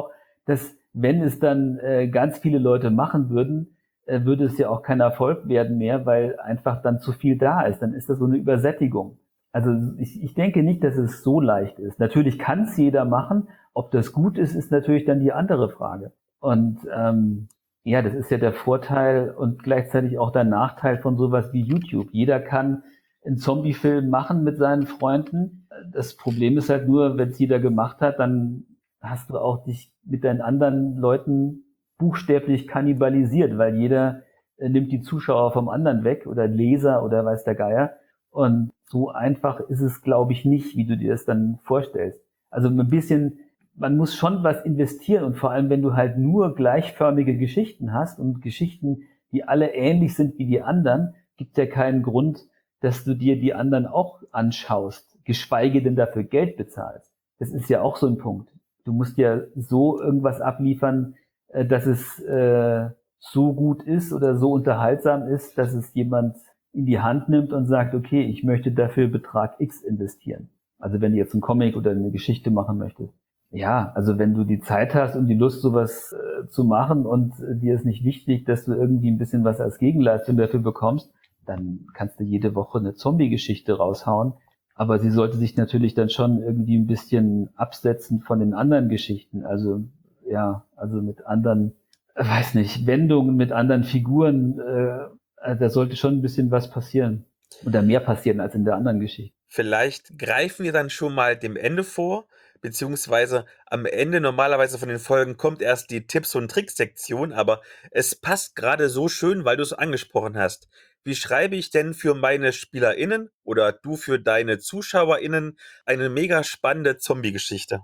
dass wenn es dann äh, ganz viele Leute machen würden, äh, würde es ja auch kein Erfolg werden mehr, weil einfach dann zu viel da ist. Dann ist das so eine Übersättigung. Also ich, ich denke nicht, dass es so leicht ist. Natürlich kann es jeder machen. Ob das gut ist, ist natürlich dann die andere Frage. Und ähm, ja, das ist ja der Vorteil und gleichzeitig auch der Nachteil von sowas wie YouTube. Jeder kann einen Zombie-Film machen mit seinen Freunden. Das Problem ist halt nur, wenn es jeder gemacht hat, dann hast du auch dich mit deinen anderen Leuten buchstäblich kannibalisiert, weil jeder äh, nimmt die Zuschauer vom anderen weg oder Leser oder weiß der Geier. Und so einfach ist es, glaube ich, nicht, wie du dir das dann vorstellst. Also ein bisschen, man muss schon was investieren und vor allem, wenn du halt nur gleichförmige Geschichten hast und Geschichten, die alle ähnlich sind wie die anderen, gibt ja keinen Grund, dass du dir die anderen auch anschaust, geschweige denn dafür Geld bezahlst. Das ist ja auch so ein Punkt. Du musst ja so irgendwas abliefern, dass es äh, so gut ist oder so unterhaltsam ist, dass es jemand in die Hand nimmt und sagt, okay, ich möchte dafür Betrag X investieren. Also wenn du jetzt einen Comic oder eine Geschichte machen möchtest. Ja, also wenn du die Zeit hast und die Lust, sowas äh, zu machen und äh, dir ist nicht wichtig, dass du irgendwie ein bisschen was als Gegenleistung dafür bekommst, dann kannst du jede Woche eine Zombie-Geschichte raushauen. Aber sie sollte sich natürlich dann schon irgendwie ein bisschen absetzen von den anderen Geschichten. Also ja, also mit anderen, äh, weiß nicht, Wendungen, mit anderen Figuren. Äh, da sollte schon ein bisschen was passieren. Oder mehr passieren als in der anderen Geschichte. Vielleicht greifen wir dann schon mal dem Ende vor, beziehungsweise am Ende normalerweise von den Folgen kommt erst die Tipps- und Tricks-Sektion, aber es passt gerade so schön, weil du es angesprochen hast. Wie schreibe ich denn für meine SpielerInnen oder du für deine ZuschauerInnen eine mega spannende Zombie-Geschichte?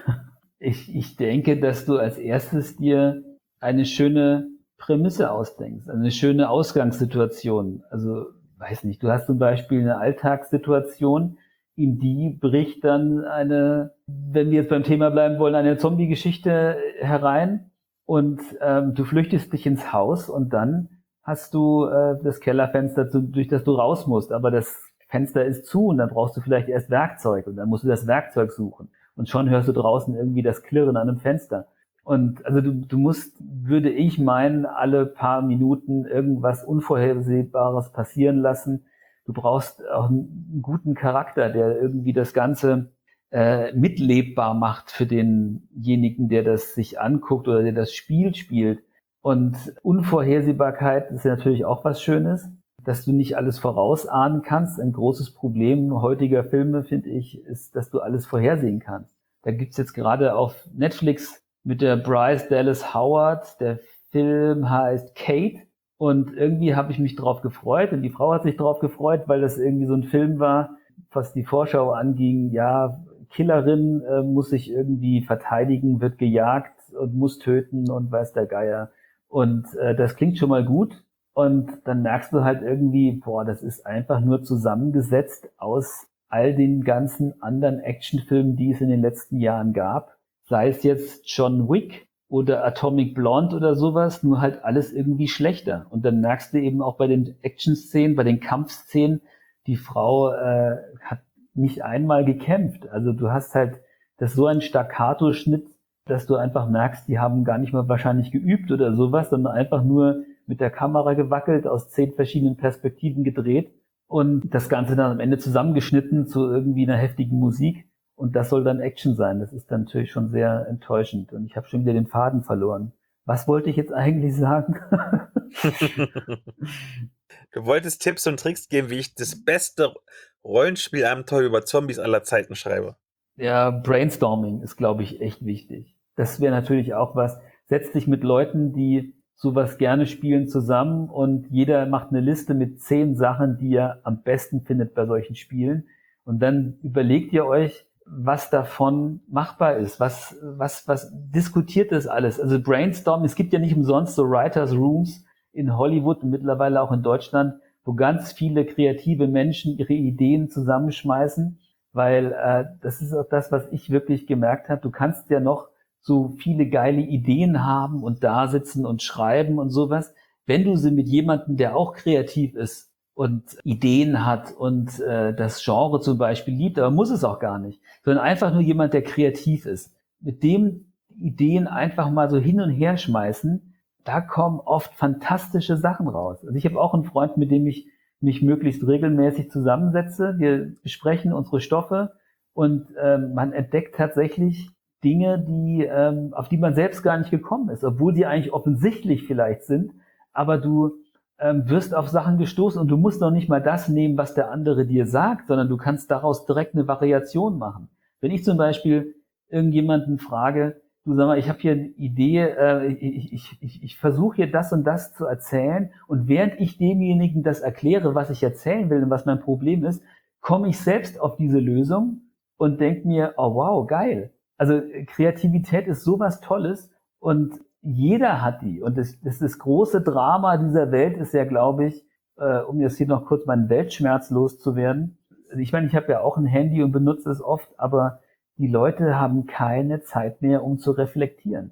Ich, ich denke, dass du als erstes dir eine schöne Prämisse ausdenkst, eine schöne Ausgangssituation. Also, weiß nicht, du hast zum Beispiel eine Alltagssituation, in die bricht dann eine, wenn wir jetzt beim Thema bleiben wollen, eine Zombie-Geschichte herein und ähm, du flüchtest dich ins Haus und dann hast du äh, das Kellerfenster, zu, durch das du raus musst, aber das Fenster ist zu und dann brauchst du vielleicht erst Werkzeug und dann musst du das Werkzeug suchen und schon hörst du draußen irgendwie das Klirren an einem Fenster. Und also du, du musst, würde ich meinen, alle paar Minuten irgendwas Unvorhersehbares passieren lassen. Du brauchst auch einen guten Charakter, der irgendwie das Ganze äh, mitlebbar macht für denjenigen, der das sich anguckt oder der das Spiel spielt. Und Unvorhersehbarkeit ist ja natürlich auch was Schönes, dass du nicht alles vorausahnen kannst. Ein großes Problem heutiger Filme, finde ich, ist, dass du alles vorhersehen kannst. Da gibt's jetzt gerade auf Netflix mit der Bryce Dallas Howard, der Film heißt Kate. Und irgendwie habe ich mich drauf gefreut und die Frau hat sich drauf gefreut, weil das irgendwie so ein Film war, was die Vorschau anging. Ja, Killerin äh, muss sich irgendwie verteidigen, wird gejagt und muss töten und weiß der Geier. Und äh, das klingt schon mal gut. Und dann merkst du halt irgendwie, boah, das ist einfach nur zusammengesetzt aus all den ganzen anderen Actionfilmen, die es in den letzten Jahren gab. Sei es jetzt John Wick oder Atomic Blonde oder sowas, nur halt alles irgendwie schlechter. Und dann merkst du eben auch bei den Action-Szenen, bei den Kampfszenen, die Frau äh, hat nicht einmal gekämpft. Also du hast halt das so ein Staccato-Schnitt, dass du einfach merkst, die haben gar nicht mal wahrscheinlich geübt oder sowas, sondern einfach nur mit der Kamera gewackelt, aus zehn verschiedenen Perspektiven gedreht und das Ganze dann am Ende zusammengeschnitten zu irgendwie einer heftigen Musik. Und das soll dann Action sein. Das ist dann natürlich schon sehr enttäuschend. Und ich habe schon wieder den Faden verloren. Was wollte ich jetzt eigentlich sagen? Du wolltest Tipps und Tricks geben, wie ich das beste Rollenspielabenteuer über Zombies aller Zeiten schreibe. Ja, Brainstorming ist, glaube ich, echt wichtig. Das wäre natürlich auch was. Setz dich mit Leuten, die sowas gerne spielen, zusammen und jeder macht eine Liste mit zehn Sachen, die er am besten findet bei solchen Spielen. Und dann überlegt ihr euch, was davon machbar ist, was, was, was diskutiert das alles? Also Brainstorming, es gibt ja nicht umsonst so Writers Rooms in Hollywood und mittlerweile auch in Deutschland, wo ganz viele kreative Menschen ihre Ideen zusammenschmeißen, weil äh, das ist auch das, was ich wirklich gemerkt habe. Du kannst ja noch so viele geile Ideen haben und da sitzen und schreiben und sowas. Wenn du sie mit jemandem, der auch kreativ ist und Ideen hat und äh, das Genre zum Beispiel liebt, aber muss es auch gar nicht, sondern einfach nur jemand, der kreativ ist. Mit dem Ideen einfach mal so hin und her schmeißen, da kommen oft fantastische Sachen raus. Also ich habe auch einen Freund, mit dem ich mich möglichst regelmäßig zusammensetze. Wir besprechen unsere Stoffe und ähm, man entdeckt tatsächlich Dinge, die ähm, auf die man selbst gar nicht gekommen ist, obwohl die eigentlich offensichtlich vielleicht sind, aber du ähm, wirst auf Sachen gestoßen und du musst noch nicht mal das nehmen, was der andere dir sagt, sondern du kannst daraus direkt eine Variation machen. Wenn ich zum Beispiel irgendjemanden frage, du sag mal, ich habe hier eine Idee, äh, ich, ich, ich, ich versuche hier das und das zu erzählen und während ich demjenigen das erkläre, was ich erzählen will und was mein Problem ist, komme ich selbst auf diese Lösung und denke mir, oh wow, geil. Also Kreativität ist sowas Tolles und jeder hat die. Und das, das, das große Drama dieser Welt ist ja, glaube ich, äh, um jetzt hier noch kurz meinen Weltschmerz loszuwerden. Ich meine, ich habe ja auch ein Handy und benutze es oft, aber die Leute haben keine Zeit mehr, um zu reflektieren.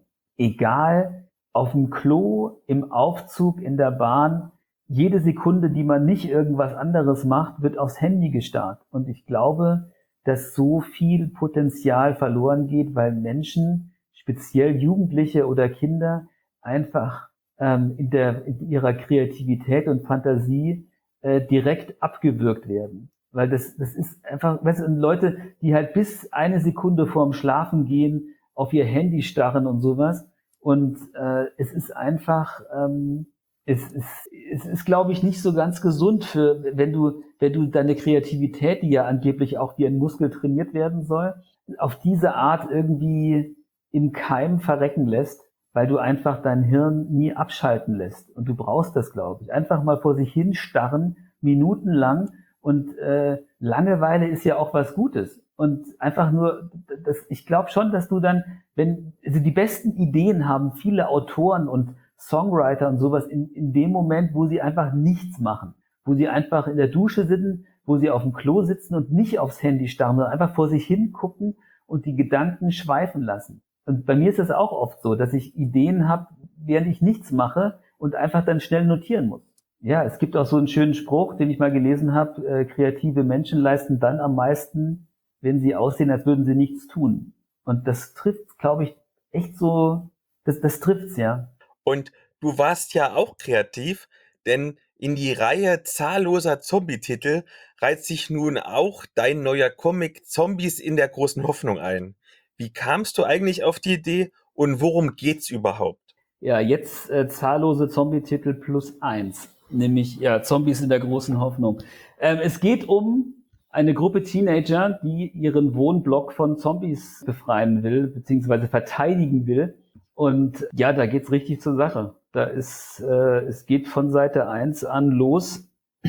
Egal, auf dem Klo, im Aufzug, in der Bahn, jede Sekunde, die man nicht irgendwas anderes macht, wird aufs Handy gestarrt. Und ich glaube, dass so viel Potenzial verloren geht, weil Menschen, speziell Jugendliche oder Kinder, einfach ähm, in, der, in ihrer Kreativität und Fantasie äh, direkt abgewürgt werden. Weil das, das ist einfach, weißt du, Leute, die halt bis eine Sekunde vorm Schlafen gehen, auf ihr Handy starren und sowas. Und äh, es ist einfach, ähm, es ist, es ist, glaube ich, nicht so ganz gesund für, wenn du, wenn du deine Kreativität, die ja angeblich auch wie ein Muskel trainiert werden soll, auf diese Art irgendwie im Keim verrecken lässt, weil du einfach dein Hirn nie abschalten lässt. Und du brauchst das, glaube ich. Einfach mal vor sich hin starren, minutenlang. Und äh, Langeweile ist ja auch was Gutes. Und einfach nur, das, ich glaube schon, dass du dann, wenn, also die besten Ideen haben viele Autoren und Songwriter und sowas in, in dem Moment, wo sie einfach nichts machen. Wo sie einfach in der Dusche sitzen, wo sie auf dem Klo sitzen und nicht aufs Handy starren, sondern einfach vor sich hin gucken und die Gedanken schweifen lassen. Und bei mir ist es auch oft so, dass ich Ideen habe, während ich nichts mache und einfach dann schnell notieren muss. Ja, es gibt auch so einen schönen Spruch, den ich mal gelesen habe, äh, kreative Menschen leisten dann am meisten, wenn sie aussehen, als würden sie nichts tun. Und das trifft, glaube ich, echt so, das, das trifft's, ja. Und du warst ja auch kreativ, denn in die Reihe zahlloser Zombie-Titel reiht sich nun auch dein neuer Comic Zombies in der großen Hoffnung ein. Wie kamst du eigentlich auf die Idee und worum geht's überhaupt? Ja, jetzt äh, zahllose Zombie-Titel plus eins. Nämlich, ja, Zombies in der großen Hoffnung. Ähm, es geht um eine Gruppe Teenager, die ihren Wohnblock von Zombies befreien will, beziehungsweise verteidigen will. Und ja, da geht's richtig zur Sache. Da ist, äh, es geht von Seite eins an los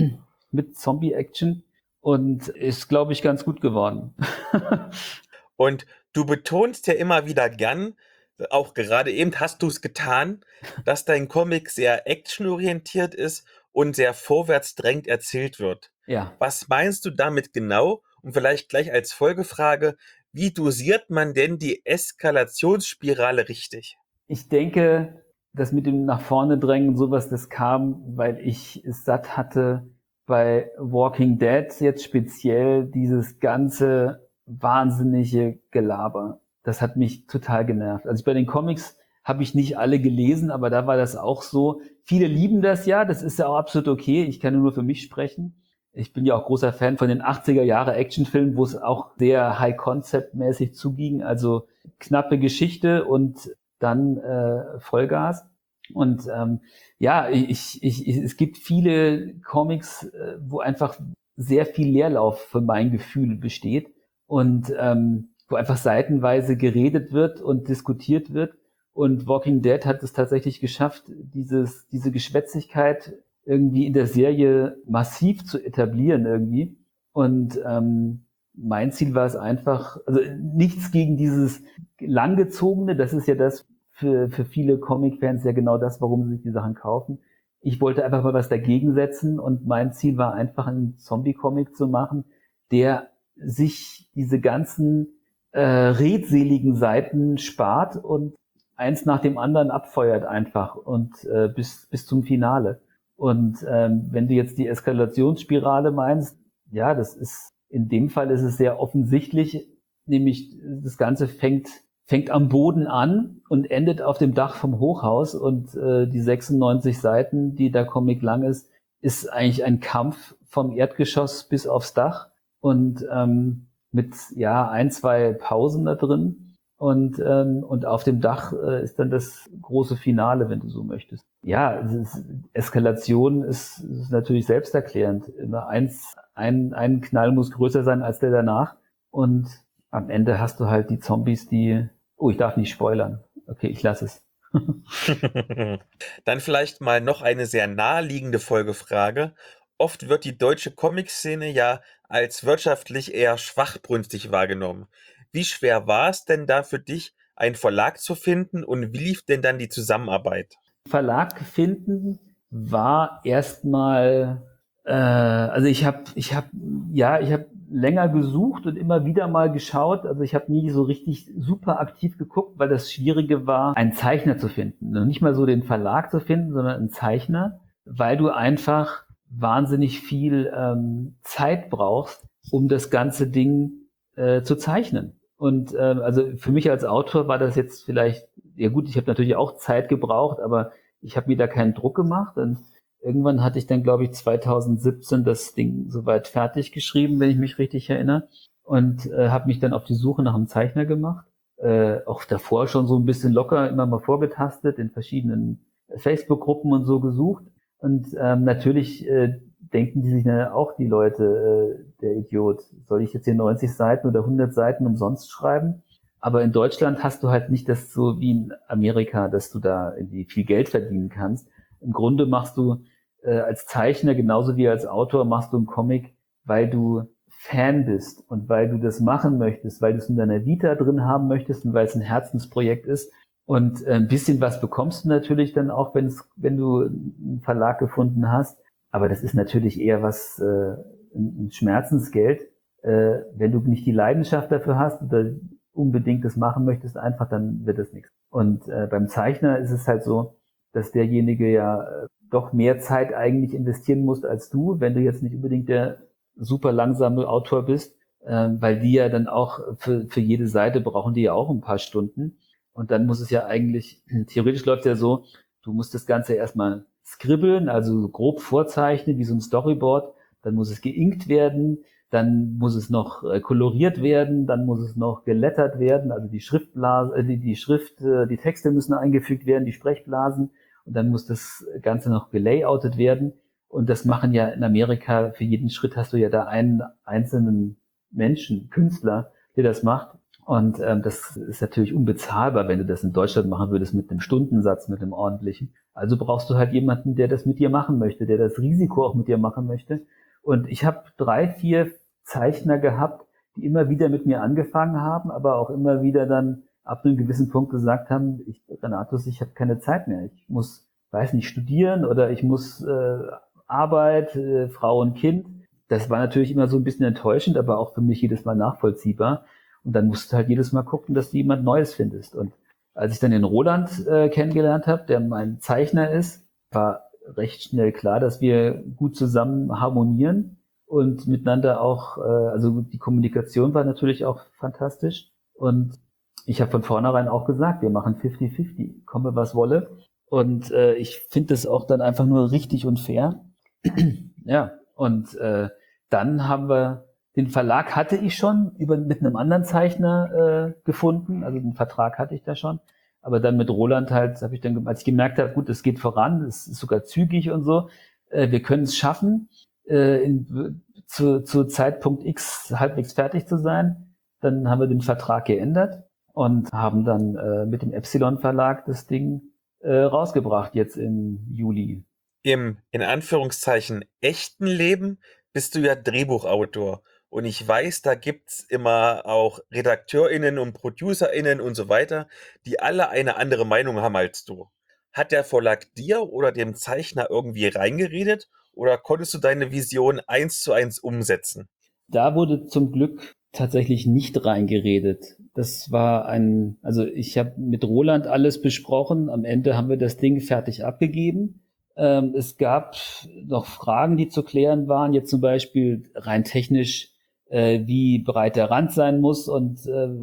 mit Zombie-Action und ist, glaube ich, ganz gut geworden. Und du betonst ja immer wieder gern, auch gerade eben hast du es getan, dass dein Comic sehr actionorientiert ist und sehr vorwärtsdrängend erzählt wird. Ja. Was meinst du damit genau? Und vielleicht gleich als Folgefrage, wie dosiert man denn die Eskalationsspirale richtig? Ich denke, das mit dem nach vorne drängen, sowas, das kam, weil ich es satt hatte, bei Walking Dead jetzt speziell dieses ganze wahnsinnige Gelaber. Das hat mich total genervt. Also bei den Comics habe ich nicht alle gelesen, aber da war das auch so. Viele lieben das ja, das ist ja auch absolut okay. Ich kann nur für mich sprechen. Ich bin ja auch großer Fan von den achtziger Jahre Actionfilmen, wo es auch sehr High-Concept-mäßig zuging. Also knappe Geschichte und dann äh, Vollgas. Und ähm, ja, ich, ich, ich, es gibt viele Comics, äh, wo einfach sehr viel Leerlauf für mein Gefühl besteht und ähm, wo einfach seitenweise geredet wird und diskutiert wird. Und Walking Dead hat es tatsächlich geschafft, dieses, diese Geschwätzigkeit irgendwie in der Serie massiv zu etablieren irgendwie. Und ähm, mein Ziel war es einfach, also nichts gegen dieses langgezogene, das ist ja das für, für viele Comic-Fans ja genau das, warum sie sich die Sachen kaufen. Ich wollte einfach mal was dagegen setzen und mein Ziel war einfach, einen Zombie-Comic zu machen, der sich diese ganzen äh, redseligen Seiten spart und eins nach dem anderen abfeuert einfach und äh, bis bis zum Finale. Und ähm, wenn du jetzt die Eskalationsspirale meinst, ja, das ist in dem Fall ist es sehr offensichtlich, nämlich das Ganze fängt fängt am Boden an und endet auf dem Dach vom Hochhaus und äh, die sechsundneunzig Seiten, die der Comic lang ist, ist eigentlich ein Kampf vom Erdgeschoss bis aufs Dach und ähm, mit ja ein, zwei Pausen da drin und ähm, und auf dem Dach äh, ist dann das große Finale, wenn du so möchtest. Ja, es ist, Eskalation ist, ist natürlich selbsterklärend. Immer eins, ein ein Knall muss größer sein als der danach und am Ende hast du halt die Zombies, die... Oh, ich darf nicht spoilern. Okay, ich lasse es. Dann vielleicht mal noch eine sehr naheliegende Folgefrage. Oft wird die deutsche Comic-Szene ja als wirtschaftlich eher schwachbrünstig wahrgenommen. Wie schwer war es denn da für dich, einen Verlag zu finden und wie lief denn dann die Zusammenarbeit? Verlag finden war erstmal, äh, also ich habe, ich habe, ja, ich habe länger gesucht und immer wieder mal geschaut. Also ich habe nie so richtig super aktiv geguckt, weil das Schwierige war, einen Zeichner zu finden. Und nicht mal so den Verlag zu finden, sondern einen Zeichner, weil du einfach wahnsinnig viel ähm, Zeit brauchst, um das ganze Ding äh, zu zeichnen. Und ähm, also für mich als Autor war das jetzt vielleicht, ja gut, ich habe natürlich auch Zeit gebraucht, aber ich habe mir da keinen Druck gemacht. Und irgendwann hatte ich dann, glaube ich, zweitausendsiebzehn das Ding soweit fertig geschrieben, wenn ich mich richtig erinnere. Und äh, habe mich dann auf die Suche nach einem Zeichner gemacht. Äh, auch davor schon so ein bisschen locker immer mal vorgetastet, in verschiedenen Facebook-Gruppen und so gesucht. Und ähm, natürlich äh, denken die sich dann auch die Leute, äh, der Idiot, soll ich jetzt hier neunzig Seiten oder hundert Seiten umsonst schreiben? Aber in Deutschland hast du halt nicht das so wie in Amerika, dass du da irgendwie viel Geld verdienen kannst. Im Grunde machst du äh, als Zeichner genauso wie als Autor machst du einen Comic, weil du Fan bist und weil du das machen möchtest, weil du es in deiner Vita drin haben möchtest und weil es ein Herzensprojekt ist. Und ein bisschen was bekommst du natürlich dann auch, wenn es, wenn du einen Verlag gefunden hast. Aber das ist natürlich eher was, äh, ein Schmerzensgeld. Äh, wenn du nicht die Leidenschaft dafür hast oder unbedingt das machen möchtest, einfach, dann wird es nichts. Und äh, beim Zeichner ist es halt so, dass derjenige ja äh, doch mehr Zeit eigentlich investieren muss als du, wenn du jetzt nicht unbedingt der super langsame Autor bist, äh, weil die ja dann auch für, für jede Seite brauchen die ja auch ein paar Stunden. Und dann muss es ja eigentlich, theoretisch läuft es ja so, du musst das Ganze erstmal skribbeln, also grob vorzeichnen, wie so ein Storyboard, dann muss es geinkt werden, dann muss es noch äh, koloriert werden, dann muss es noch gelettert werden, also die Schriftblase, äh, die, die Schrift, äh, die Texte müssen eingefügt werden, die Sprechblasen, und dann muss das Ganze noch gelayoutet werden. Und das machen ja in Amerika, für jeden Schritt hast du ja da einen einzelnen Menschen, Künstler, der das macht. Und ähm, das ist natürlich unbezahlbar, wenn du das in Deutschland machen würdest mit einem Stundensatz, mit einem ordentlichen. Also brauchst du halt jemanden, der das mit dir machen möchte, der das Risiko auch mit dir machen möchte. Und ich habe drei, vier Zeichner gehabt, die immer wieder mit mir angefangen haben, aber auch immer wieder dann ab einem gewissen Punkt gesagt haben, ich, Renatus, ich habe keine Zeit mehr. Ich muss, weiß nicht, studieren oder ich muss äh, Arbeit, äh, Frau und Kind. Das war natürlich immer so ein bisschen enttäuschend, aber auch für mich jedes Mal nachvollziehbar. Und dann musst du halt jedes Mal gucken, dass du jemand Neues findest. Und als ich dann den Roland äh, kennengelernt habe, der mein Zeichner ist, war recht schnell klar, dass wir gut zusammen harmonieren und miteinander auch, äh, also die Kommunikation war natürlich auch fantastisch. Und ich habe von vornherein auch gesagt, wir machen fünfzig fünfzig, komme was wolle. Und äh, ich finde das auch dann einfach nur richtig und fair. Ja, und äh, dann haben wir den Verlag hatte ich schon über mit einem anderen Zeichner äh, gefunden, also den Vertrag hatte ich da schon, aber dann mit Roland halt habe ich dann, als ich gemerkt habe, gut, es geht voran, es ist sogar zügig und so, äh, wir können es schaffen, äh, in, zu, zu Zeitpunkt X halbwegs fertig zu sein, dann haben wir den Vertrag geändert und haben dann äh, mit dem Epsilon Verlag das Ding äh, rausgebracht jetzt im Juli. Im, in Anführungszeichen, echten Leben bist du ja Drehbuchautor. Und ich weiß, da gibt's immer auch RedakteurInnen und ProducerInnen und so weiter, die alle eine andere Meinung haben als du. Hat der Verlag dir oder dem Zeichner irgendwie reingeredet oder konntest du deine Vision eins zu eins umsetzen? Da wurde zum Glück tatsächlich nicht reingeredet. Das war ein, also ich habe mit Roland alles besprochen. Am Ende haben wir das Ding fertig abgegeben. Ähm, es gab noch Fragen, die zu klären waren. Jetzt zum Beispiel rein technisch, äh, wie breit der Rand sein muss und äh,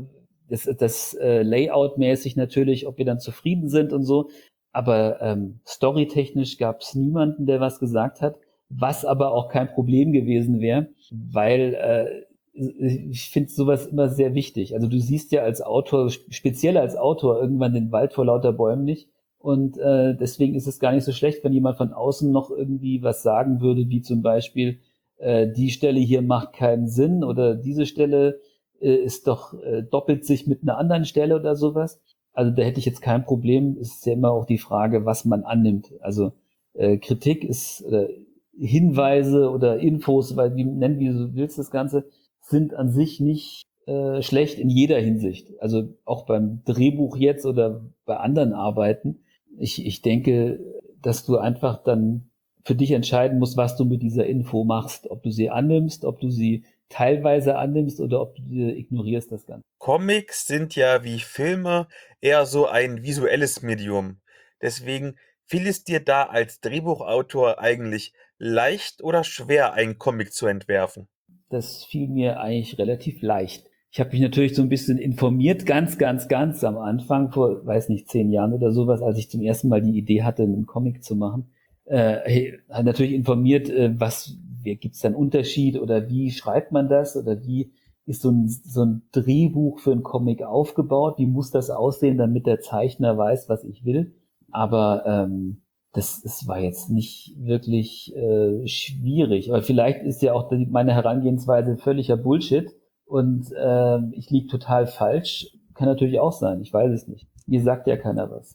das, das äh, Layout-mäßig natürlich, ob wir dann zufrieden sind und so. Aber ähm, storytechnisch gab es niemanden, der was gesagt hat, was aber auch kein Problem gewesen wäre, weil äh, ich finde sowas immer sehr wichtig. Also du siehst ja als Autor, speziell als Autor, irgendwann den Wald vor lauter Bäumen nicht. Und äh, deswegen ist es gar nicht so schlecht, wenn jemand von außen noch irgendwie was sagen würde, wie zum Beispiel, äh, die Stelle hier macht keinen Sinn oder diese Stelle äh, ist doch, äh, doppelt sich mit einer anderen Stelle oder sowas. Also da hätte ich jetzt kein Problem. Es ist ja immer auch die Frage, was man annimmt. Also äh, Kritik ist, äh, Hinweise oder Infos, weil wie nennen wie du willst das Ganze, sind an sich nicht äh, schlecht in jeder Hinsicht. Also auch beim Drehbuch jetzt oder bei anderen Arbeiten. Ich, ich denke, dass du einfach dann für dich entscheiden musst, was du mit dieser Info machst. Ob du sie annimmst, ob du sie teilweise annimmst oder ob du ignorierst das Ganze. Comics sind ja wie Filme eher so ein visuelles Medium. Deswegen fiel es dir da als Drehbuchautor eigentlich leicht oder schwer, einen Comic zu entwerfen? Das fiel mir eigentlich relativ leicht. Ich habe mich natürlich so ein bisschen informiert, ganz, ganz, ganz am Anfang, vor, weiß nicht, zehn Jahren oder sowas, als ich zum ersten Mal die Idee hatte, einen Comic zu machen. Äh, hat natürlich informiert, äh, was, gibt es da einen Unterschied oder wie schreibt man das oder wie ist so ein, so ein Drehbuch für einen Comic aufgebaut, wie muss das aussehen, damit der Zeichner weiß, was ich will. Aber ähm, das, das war jetzt nicht wirklich äh, schwierig. Aber vielleicht ist ja auch die, meine Herangehensweise völliger Bullshit und äh, ich liege total falsch. Kann natürlich auch sein, ich weiß es nicht. Mir sagt ja keiner was.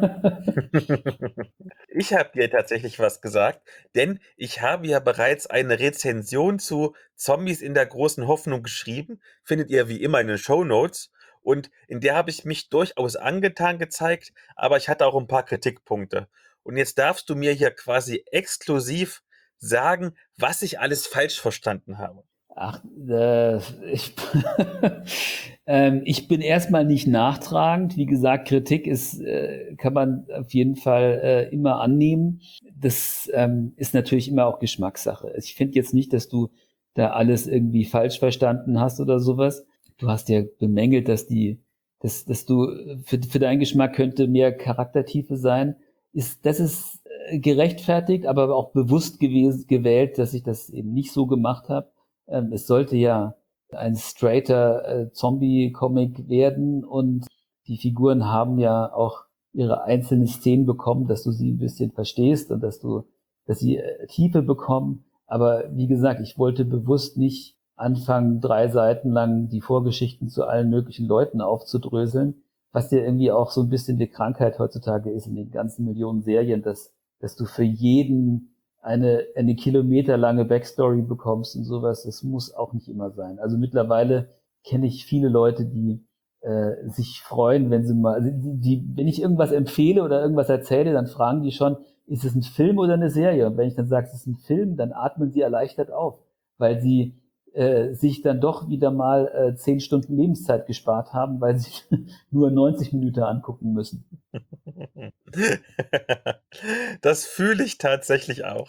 Ich habe dir tatsächlich was gesagt, denn ich habe ja bereits eine Rezension zu Zombies in der großen Hoffnung geschrieben, findet ihr wie immer in den Shownotes, und in der habe ich mich durchaus angetan gezeigt, aber ich hatte auch ein paar Kritikpunkte. Und jetzt darfst du mir hier quasi exklusiv sagen, was ich alles falsch verstanden habe. Ach, äh, ich, ähm, ich bin erstmal nicht nachtragend. Wie gesagt, Kritik ist, äh, kann man auf jeden Fall äh, immer annehmen. Das ähm, ist natürlich immer auch Geschmackssache. Ich finde jetzt nicht, dass du da alles irgendwie falsch verstanden hast oder sowas. Du hast ja bemängelt, dass die, dass, dass du für, für deinen Geschmack könnte mehr Charaktertiefe sein. Ist, das ist äh, gerechtfertigt, aber auch bewusst gewesen, gewählt, dass ich das eben nicht so gemacht habe. Ähm, es sollte ja ein straighter äh, Zombie-Comic werden und die Figuren haben ja auch ihre einzelnen Szenen bekommen, dass du sie ein bisschen verstehst und dass du, dass sie äh, Tiefe bekommen. Aber wie gesagt, ich wollte bewusst nicht anfangen, drei Seiten lang die Vorgeschichten zu allen möglichen Leuten aufzudröseln, was ja irgendwie auch so ein bisschen die Krankheit heutzutage ist in den ganzen Millionen Serien, dass, dass du für jeden eine, eine kilometerlange Backstory bekommst und sowas. Das muss auch nicht immer sein. Also mittlerweile kenne ich viele Leute, die äh, sich freuen, wenn sie mal, also die, die, wenn ich irgendwas empfehle oder irgendwas erzähle, dann fragen die schon, ist es ein Film oder eine Serie? Und wenn ich dann sage, es ist ein Film, dann atmen sie erleichtert auf, weil sie äh, sich dann doch wieder mal äh, zehn Stunden Lebenszeit gespart haben, weil sie nur neunzig Minuten angucken müssen. Das fühle ich tatsächlich auch.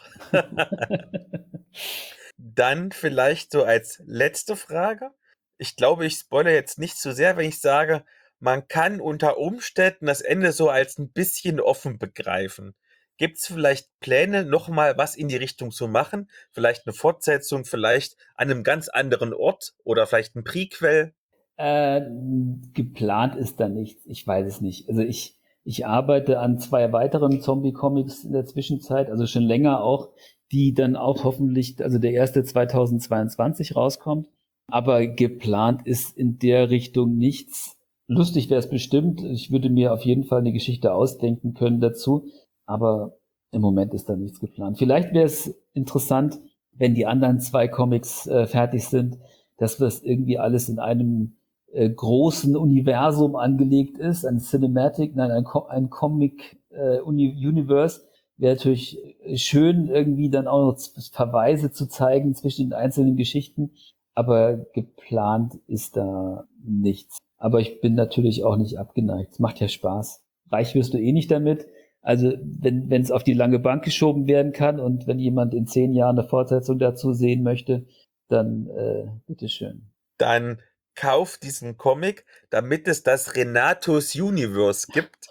Dann vielleicht so als letzte Frage. Ich glaube, ich spoilere jetzt nicht zu sehr, wenn ich sage, man kann unter Umständen das Ende so als ein bisschen offen begreifen. Gibt es vielleicht Pläne, nochmal was in die Richtung zu machen? Vielleicht eine Fortsetzung, vielleicht an einem ganz anderen Ort oder vielleicht ein Prequel? Äh, geplant ist da nichts. Ich weiß es nicht. Also ich, ich arbeite an zwei weiteren Zombie-Comics in der Zwischenzeit, also schon länger auch, die dann auch hoffentlich, also der erste zweitausendzweiundzwanzig rauskommt. Aber geplant ist in der Richtung nichts. Lustig wäre es bestimmt. Ich würde mir auf jeden Fall eine Geschichte ausdenken können dazu. Aber im Moment ist da nichts geplant. Vielleicht wäre es interessant, wenn die anderen zwei Comics äh, fertig sind, dass das irgendwie alles in einem äh, großen Universum angelegt ist, ein Cinematic, nein, ein, ein Comic äh, Universe, wäre natürlich schön, irgendwie dann auch noch Verweise zu zeigen zwischen den einzelnen Geschichten, aber geplant ist da nichts. Aber ich bin natürlich auch nicht abgeneigt. Es macht ja Spaß. Reich wirst du eh nicht damit. Also wenn wenn es auf die lange Bank geschoben werden kann und wenn jemand in zehn Jahren eine Fortsetzung dazu sehen möchte, dann äh, bitteschön. Dann kauf diesen Comic, damit es das Renatos Universe gibt.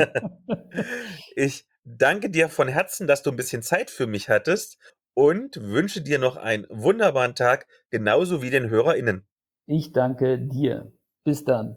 Ich danke dir von Herzen, dass du ein bisschen Zeit für mich hattest und wünsche dir noch einen wunderbaren Tag, genauso wie den HörerInnen. Ich danke dir. Bis dann.